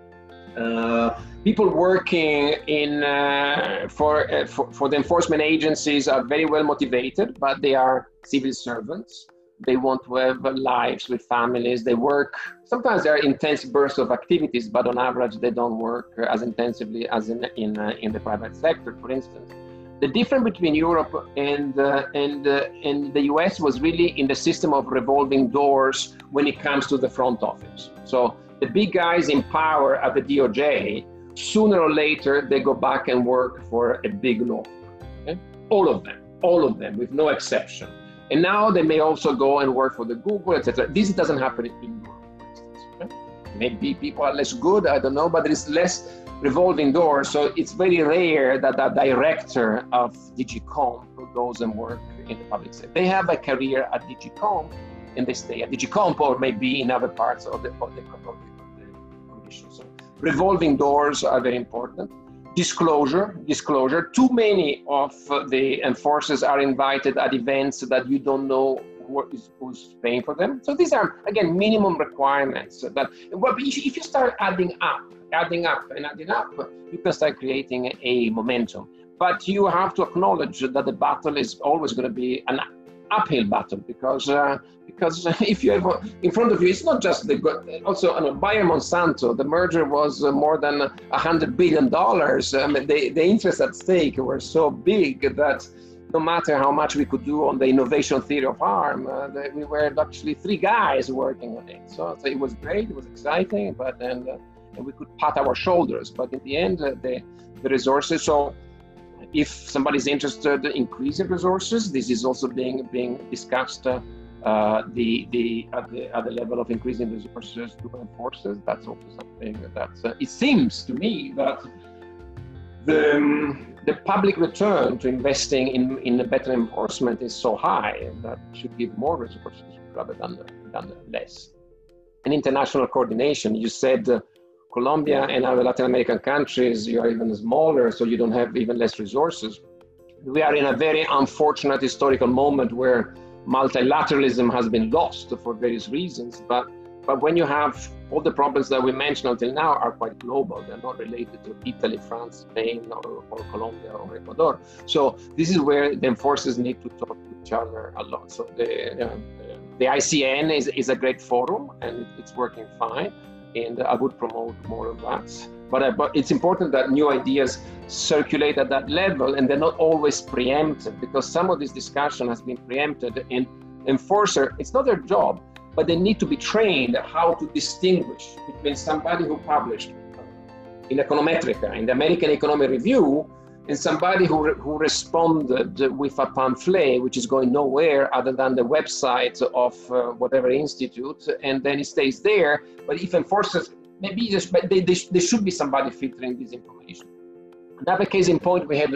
uh, people working in uh, for, uh, for for the enforcement agencies are very well motivated, but they are civil servants. They want to have lives with families. They work. Sometimes there are intense bursts of activities, but on average, they don't work as intensively as in in uh, in the private sector, for instance. The difference between Europe and uh, and uh, and the U S was really in the system of revolving doors when it comes to the front office. So the big guys in power at the D O J, sooner or later, they go back and work for a big law firm. Okay? All of them, all of them, with no exception. And now they may also go and work for the Google, et cetera. This doesn't happen in Europe, for instance. Okay? Maybe people are less good, I don't know, but there is less revolving doors. So it's very rare that a director of Digicom goes and work in the public sector. They have a career at Digicom and they stay at Digicom, or maybe in other parts of the, of the, of the commission. So revolving doors are very important. Disclosure, disclosure. Too many of the enforcers are invited at events that you don't know who is, who's paying for them. So these are, again, minimum requirements. That, well, if you start adding up, adding up and adding up, you can start creating a momentum. But you have to acknowledge that the battle is always going to be an uphill battle, because uh, because if you have in front of you, it's not just the also you know, Bayer Monsanto. The merger was uh, more than a hundred billion dollars. Um, the the interests at stake were so big that no matter how much we could do on the innovation theory of harm, uh, the, we were actually three guys working on it. So, so it was great, it was exciting, but then uh, and we could pat our shoulders. But in the end, uh, the the resources. So. If somebody's interested in increasing resources, this is also being being discussed uh, uh, the the at the at the level of increasing resources to enforcers. That's also something that uh, it seems to me that the um, the public return to investing in in a better enforcement is so high that we should give more resources rather than than less. And international coordination. You said. Uh, Colombia and other Latin American countries, you are even smaller, so you don't have even less resources. We are in a very unfortunate historical moment where multilateralism has been lost for various reasons, but, but when you have all the problems that we mentioned until now are quite global. They're not related to Italy, France, Spain, or, or Colombia, or Ecuador. So this is where the enforcers need to talk to each other a lot. So the, uh, the I C N is, is a great forum, and it's working fine. And I would promote more of that. But, uh, but it's important that new ideas circulate at that level, and they're not always preempted, because some of this discussion has been preempted. And enforcer, it's not their job, but they need to be trained how to distinguish between somebody who published in Econometrica, in the American Economic Review, and somebody who, re who responded with a pamphlet, which is going nowhere other than the website of uh, whatever institute, and then it stays there. But if enforcers, maybe just, but they, they, they should be somebody filtering this information. Another case in point, we had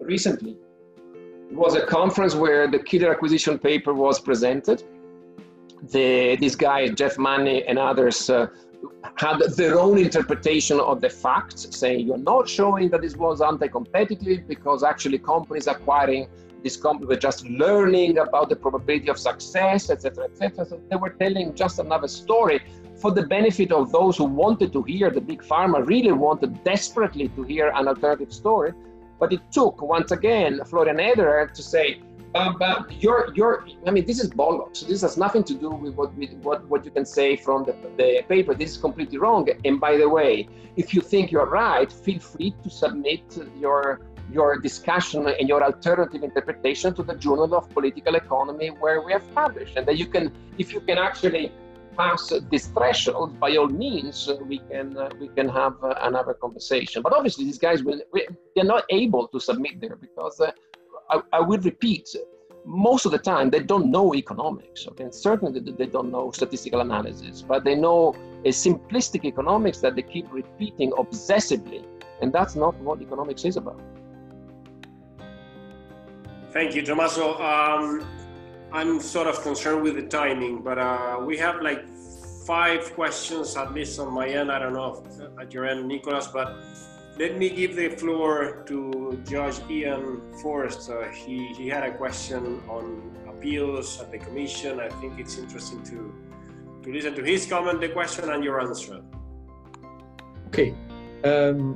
recently. It was a conference where the killer acquisition paper was presented. The, this guy, Jeff Money, and others uh, had their own interpretation of the facts, saying you're not showing that this was anti-competitive because actually companies acquiring this company were just learning about the probability of success, et cetera, et cetera. So they were telling just another story for the benefit of those who wanted to hear, the big pharma really wanted desperately to hear an alternative story. But it took, once again, Florian Ederer to say, um, but you're, you're, I mean, this is bollocks. This has nothing to do with what, we, what, what you can say from the, the paper. This is completely wrong. And by the way, if you think you're right, feel free to submit your your discussion and your alternative interpretation to the Journal of Political Economy where we have published. And then you can, if you can actually pass this threshold, by all means, we can uh, we can have uh, another conversation. But obviously these guys, will they're not able to submit there because, uh, I, I will repeat, most of the time they don't know economics. Okay? And certainly they don't know statistical analysis, but they know a simplistic economics that they keep repeating obsessively. And that's not what economics is about. Thank you, Tommaso. Um, I'm sort of concerned with the timing, but uh, we have like five questions, at least on my end. I don't know if at your end, Nicholas, but let me give the floor to Judge Ian Forrest. Uh, he, he had a question on appeals at the commission. I think it's interesting to, to listen to his comment, the question, and your answer. Okay. Um,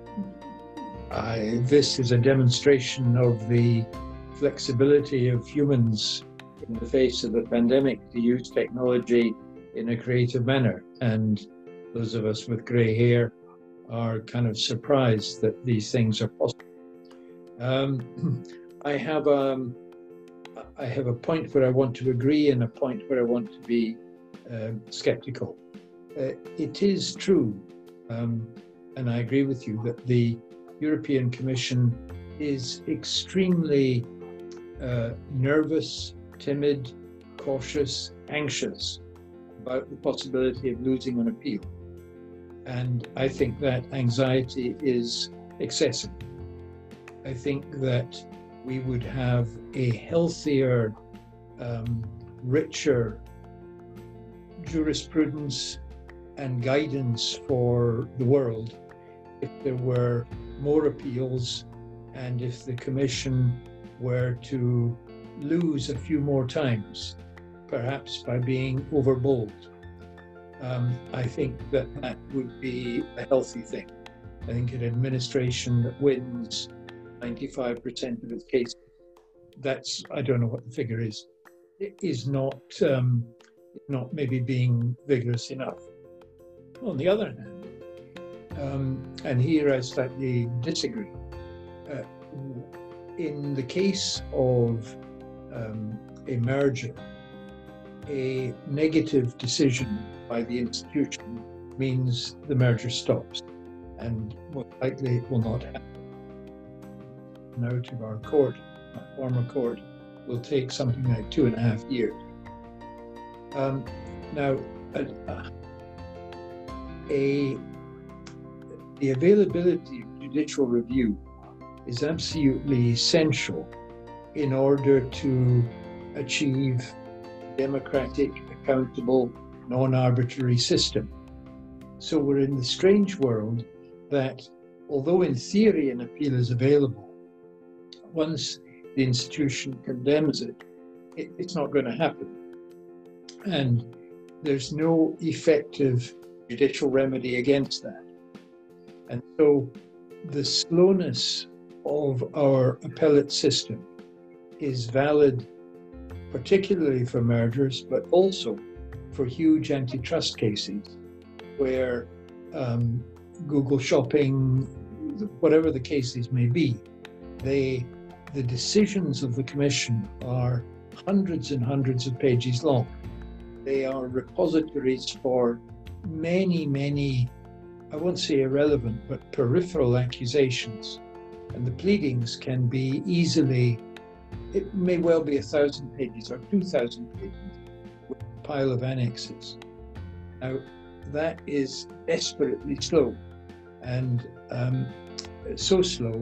I, this is a demonstration of the flexibility of humans in the face of the pandemic to use technology in a creative manner. And those of us with grey hair are kind of surprised that these things are possible. Um, I have um, I have a point where I want to agree and a point where I want to be uh, skeptical. Uh, it is true, um, and I agree with you, that the European Commission is extremely uh, nervous, timid, cautious, anxious about the possibility of losing an appeal. And I think that anxiety is excessive. I think that we would have a healthier, um, richer jurisprudence and guidance for the world if there were more appeals and if the Commission were to lose a few more times, perhaps by being overbold. Um, I think that that would be a healthy thing. I think an administration that wins ninety-five percent of its cases, that's, I don't know what the figure is, is not, um, not maybe being vigorous enough. On the other hand, um, and here I slightly disagree, uh, in the case of um, a merger, a negative decision by the institution means the merger stops, and most likely it will not happen. Now to our court, our former court, will take something like two and a half years. Um, now, uh, a, the availability of judicial review is absolutely essential in order to achieve a democratic, accountable, non-arbitrary system. So we're in the strange world that, although in theory an appeal is available, once the institution condemns it, it it's not going to happen. And there's no effective judicial remedy against that. And so the slowness of our appellate system is valid particularly for mergers, but also for huge antitrust cases where um, Google Shopping, whatever the cases may be, they, the decisions of the Commission are hundreds and hundreds of pages long. They are repositories for many, many, I won't say irrelevant, but peripheral accusations. And the pleadings can be easily, it may well be a thousand pages or two thousand pages with a pile of annexes. Now, that is desperately slow, and um, so slow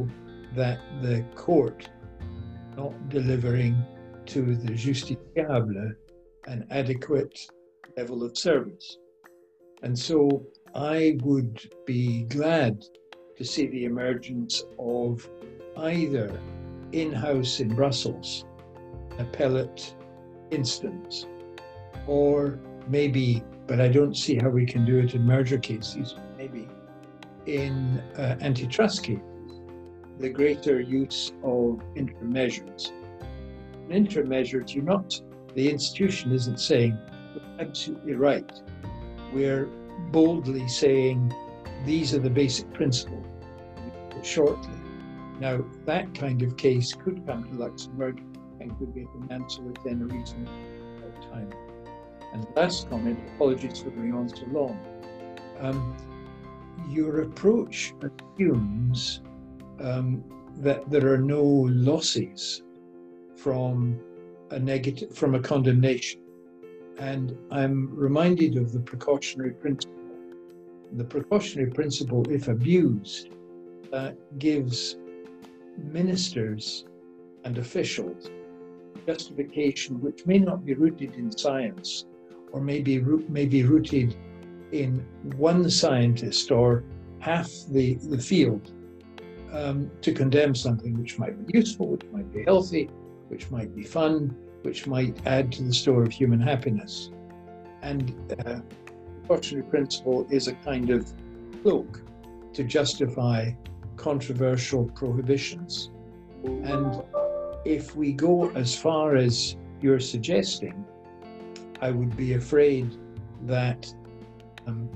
that the court not delivering to the justiciable an adequate level of service. And so I would be glad to see the emergence of either in-house in Brussels appellate instance, or maybe, but I don't see how we can do it in merger cases, maybe in uh, antitrust cases, the greater use of interim measures. In interim measures, you're not, the institution isn't saying, absolutely right. We're boldly saying, these are the basic principles, shortly. Now, that kind of case could come to Luxembourg and could get an answer within a reasonable time. And last comment, apologies for going on so long. Um, your approach assumes um, that there are no losses from a negative, from a condemnation. And I'm reminded of the precautionary principle. The precautionary principle, if abused, uh, gives ministers and officials justification which may not be rooted in science, or maybe may be rooted in one scientist or half the, the field, um, to condemn something which might be useful, which might be healthy, which might be fun, which might add to the store of human happiness. And uh, the precautionary principle is a kind of cloak to justify controversial prohibitions. And if we go as far as you're suggesting, I would be afraid that um,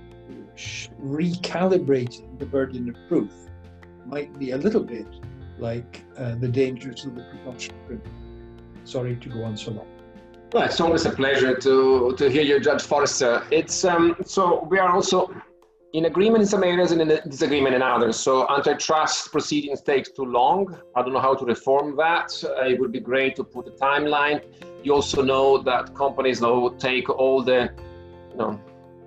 recalibrating the burden of proof might be a little bit like uh, the dangers of the precautionary principle. Sorry to go on so long. Well, it's always a pleasure to, to hear you, Judge Forrester. It's, um, so we are also in agreement in some areas and in disagreement in others. So antitrust proceedings takes too long. I don't know how to reform that. Uh, it would be great to put a timeline. You also know that companies now take all the, you know,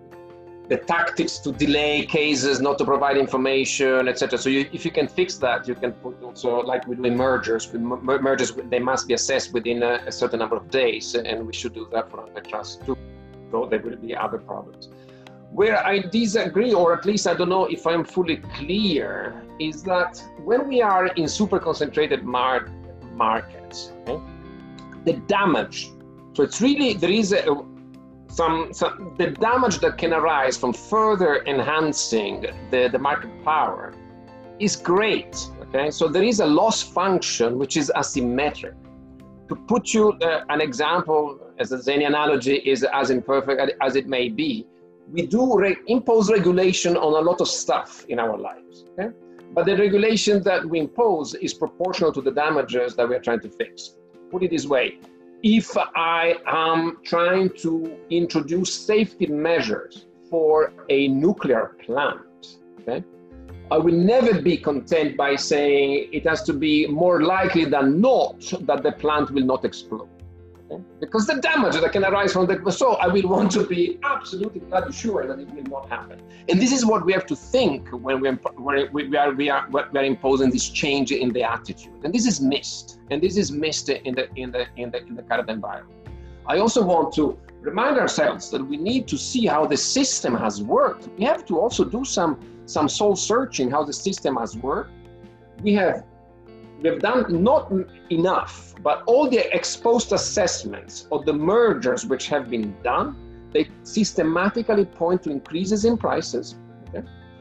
the tactics to delay cases, not to provide information, et cetera. So you, if you can fix that, you can put also, like with mergers, with mergers, they must be assessed within a, a certain number of days, and we should do that for antitrust too. So there will be other problems. Where I disagree, or at least I don't know if I'm fully clear, is that when we are in super concentrated mar markets, okay, the damage, so it's really, there is a, some, some, the damage that can arise from further enhancing the, the market power is great, okay? So there is a loss function which is asymmetric. To put you uh, an example, as any analogy is as imperfect as it may be, we do re impose regulation on a lot of stuff in our lives, okay? But the regulation that we impose is proportional to the damages that we are trying to fix. Put it this way, if I am trying to introduce safety measures for a nuclear plant, okay, I will never be content by saying it has to be more likely than not that the plant will not explode. Okay? Because the damage that can arise from the, so I will want to be absolutely bloody sure that it will not happen. And this is what we have to think when we, when we, are, we, are, we are imposing this change in the attitude. And this is missed. And this is missed in the, in the, in the, in the current environment. I also want to remind ourselves that we need to see how the system has worked. We have to also do some, some soul searching how the system has worked. We have We've done not enough, but all the exposed assessments of the mergers which have been done, they systematically point to increases in prices. Okay?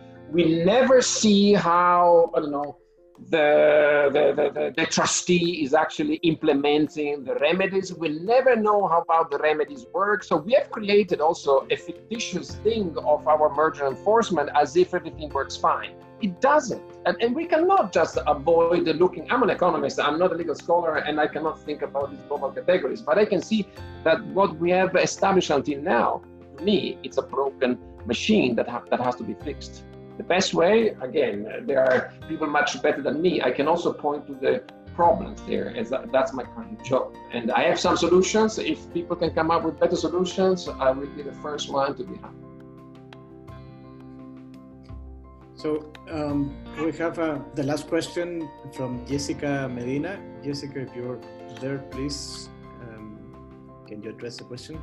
We never see how, I don't know, the, the, the, the, the trustee is actually implementing the remedies. We never know how about the remedies work. So we have created also a fictitious thing of our merger enforcement as if everything works fine. It doesn't. And, and we cannot just avoid looking, I'm an economist, I'm not a legal scholar, and I cannot think about these global categories, but I can see that what we have established until now, to me, it's a broken machine that, ha that has to be fixed. The best way, again, there are people much better than me. I can also point to the problems there, as that, that's my kind of job. And I have some solutions. If people can come up with better solutions, I will be the first one to be happy. So um, we have uh, the last question from Jessica Medina. Jessica, if you're there, please, um, can you address the question?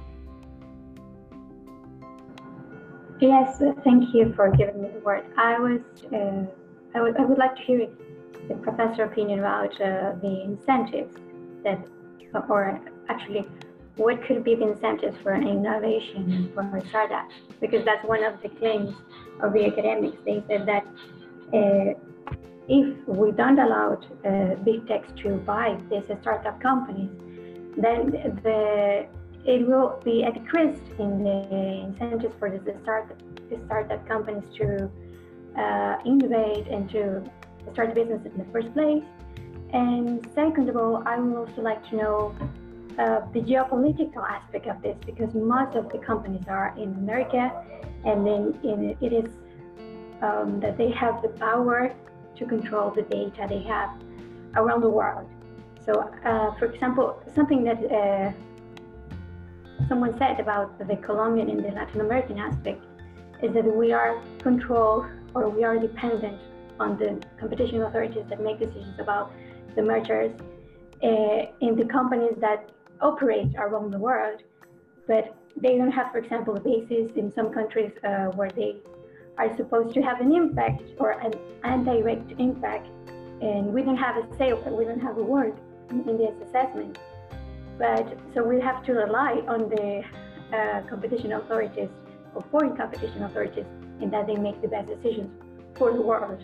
Yes, thank you for giving me the word. I was, uh, I would, I would like to hear the professor's opinion about uh, the incentives that, or actually, what could be the incentives for an innovation for a startup? Because that's one of the claims of the academics. They said that uh, if we don't allow uh, big techs to buy these startup companies, then the it will be a decrease in the incentives for the startup, the startup companies to uh, innovate and to start a business in the first place. And second of all, I would also like to know uh, the geopolitical aspect of this, because most of the companies are in America, and then in, it is um, that they have the power to control the data they have around the world. So, uh, for example, something that uh, someone said about the Colombian and the Latin American aspect is that we are controlled, or we are dependent on the competition authorities that make decisions about the mergers uh, in the companies that operate around the world, but they don't have, for example, a basis in some countries uh, where they are supposed to have an impact or an indirect impact, and we don't have a say, we don't have a word in, in this assessment. But so we have to rely on the uh, competition authorities or foreign competition authorities in that they make the best decisions for the world.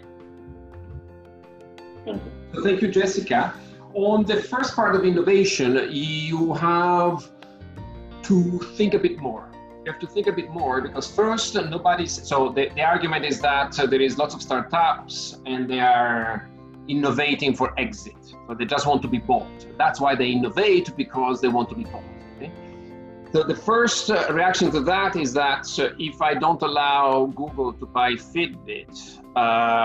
Thank you. Thank you, Jessica. On the first part of innovation, you have to think a bit more. You have to think a bit more because first, nobody's, so the, the argument is that uh, there is lots of startups and they are innovating for exit. So they just want to be bought. That's why they innovate, because they want to be bought. Okay? So the first uh, reaction to that is that uh, if I don't allow Google to buy Fitbit, uh,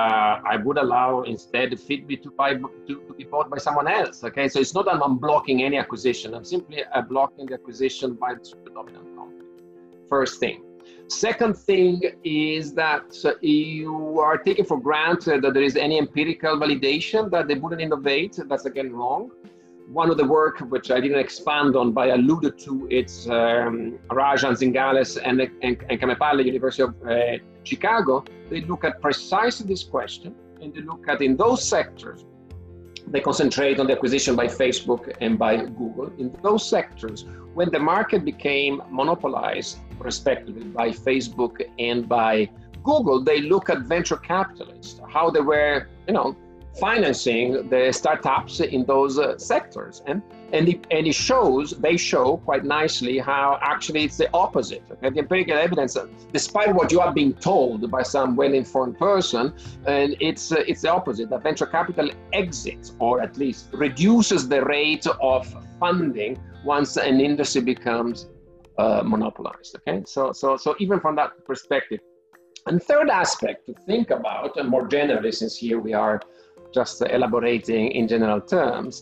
I would allow instead Fitbit to, buy, to, to be bought by someone else. Okay, so it's not that I'm blocking any acquisition. I'm simply uh, blocking the acquisition by the super dominant company. First thing. Second thing is that uh, you are taking for granted that there is any empirical validation that they wouldn't innovate. That's again wrong. One of the work, which I didn't expand on, but I alluded to, it's um, Rajan, Zingales, and, and, and Kamepale, University of uh, Chicago. They look at precisely this question, and they look at in those sectors, they concentrate on the acquisition by Facebook and by Google. In those sectors, when the market became monopolized, respectively, by Facebook and by Google, they look at venture capitalists, how they were, you know, financing the startups in those uh, sectors. And, and, it, and it shows, they show quite nicely how actually it's the opposite. Okay? The empirical evidence, uh, despite what you are being told by some well-informed person, and it's, uh, it's the opposite. That venture capital exits, or at least reduces the rate of funding once an industry becomes uh, monopolized. Okay, so, so, so even from that perspective. And third aspect to think about, and more generally, since here we are just elaborating in general terms,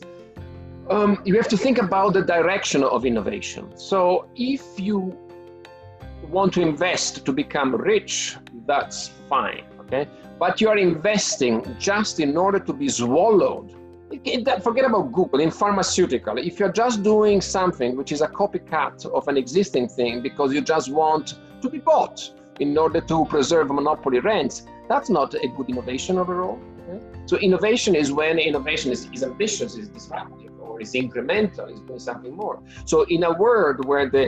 um, you have to think about the direction of innovation. So if you want to invest to become rich, that's fine, okay? But you are investing just in order to be swallowed. Forget about Google. In pharmaceutical, if you're just doing something which is a copycat of an existing thing because you just want to be bought in order to preserve monopoly rents, that's not a good innovation overall. Okay? So innovation is when innovation is, is ambitious, is disruptive, or is incremental, is doing something more. So in a world where the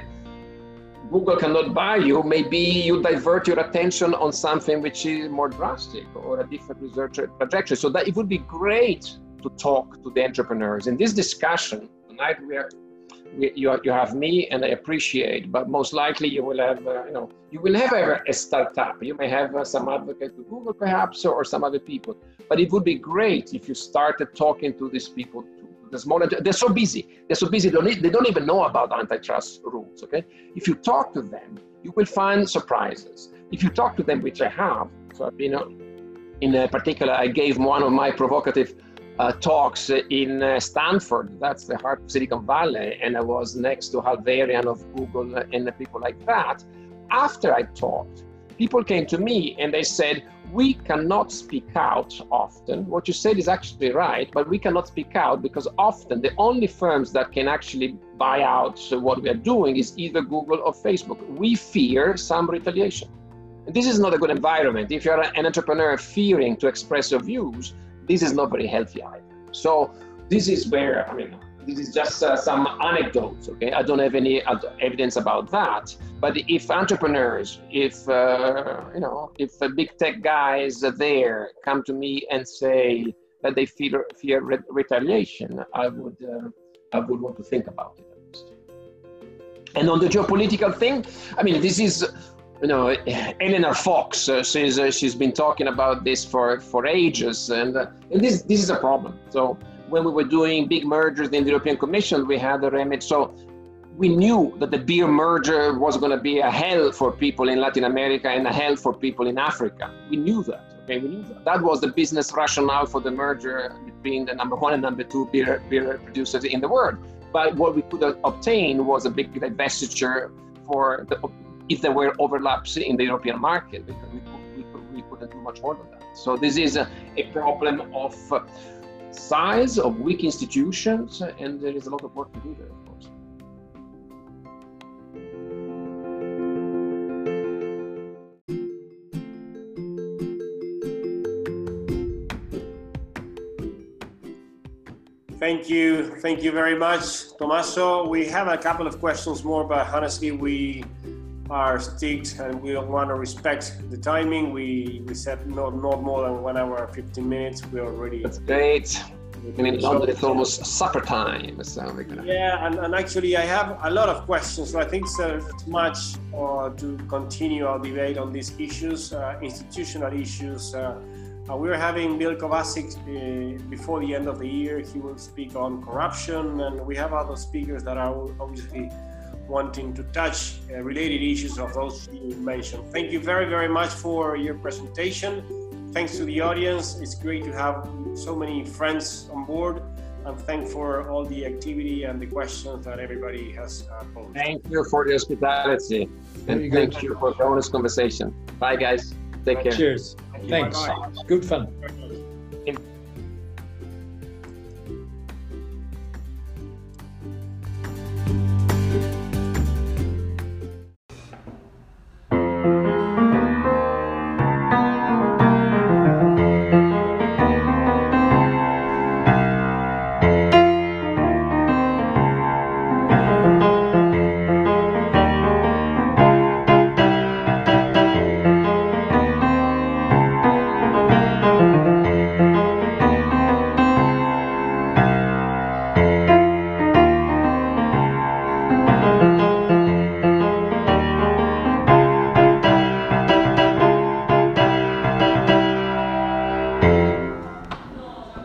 Google cannot buy you, maybe you divert your attention on something which is more drastic or a different research trajectory. So that it would be great to talk to the entrepreneurs. In this discussion tonight, we are, we, you, you have me, and I appreciate, but most likely you will have, uh, you know, you will have a, a startup. You may have uh, some advocate to Google perhaps, or some other people. But it would be great if you started talking to these people, to the smaller, they're so busy. They're so busy, they don't, they don't even know about antitrust rules, okay? If you talk to them, you will find surprises. If you talk to them, which I have, so I've been, uh, in a particular, I gave one of my provocative Uh, talks in uh, Stanford, that's the heart of Silicon Valley, and I was next to Hal Varian of Google and the people like that. After I talked, people came to me and they said, we cannot speak out often. What you said is actually right, but we cannot speak out because often the only firms that can actually buy out what we are doing is either Google or Facebook. We fear some retaliation. And this is not a good environment. If you're an entrepreneur fearing to express your views, this is not very healthy either. So this is where, I mean, this is just uh, some anecdotes, okay? I don't have any evidence about that. But if entrepreneurs, if, uh, you know, if the big tech guys there come to me and say that they fear, fear re retaliation, I would, uh, I would want to think about it at least. And on the geopolitical thing, I mean, this is, you know, Eleanor Fox, uh, she's, uh, she's been talking about this for, for ages, and, uh, and this, this is a problem. So when we were doing big mergers in the European Commission, we had a remit. So we knew that the beer merger was going to be a hell for people in Latin America and a hell for people in Africa. We knew that. Okay, we knew that. That was the business rationale for the merger between the number one and number two beer, beer producers in the world. But what we could obtain was a big divestiture for the, if there were overlaps in the European market, because we, could, we, could, we couldn't do much more than that. So this is a, a problem of uh, size, of weak institutions, and there is a lot of work to do there, of course. Thank you. Thank you very much, Tommaso. We have a couple of questions more, but honestly, we are strict and we want to respect the timing. We we said not not more than one hour, fifteen minutes. We already. That's great. And in London, it's almost supper time. So we're gonna... Yeah, and, and actually, I have a lot of questions. So I think there's much uh, to continue our debate on these issues, uh, institutional issues. Uh, uh, we're having Bill Kovacic uh, before the end of the year. He will speak on corruption, and we have other speakers that are obviously wanting to touch uh, related issues of those you mentioned. Thank you very, very much for your presentation. Thanks to the audience. It's great to have so many friends on board, and thank for all the activity and the questions that everybody has uh, posed. Thank you for the hospitality, and thank you for the honest conversation. Bye, guys. Take care. Cheers. Thanks. Good fun.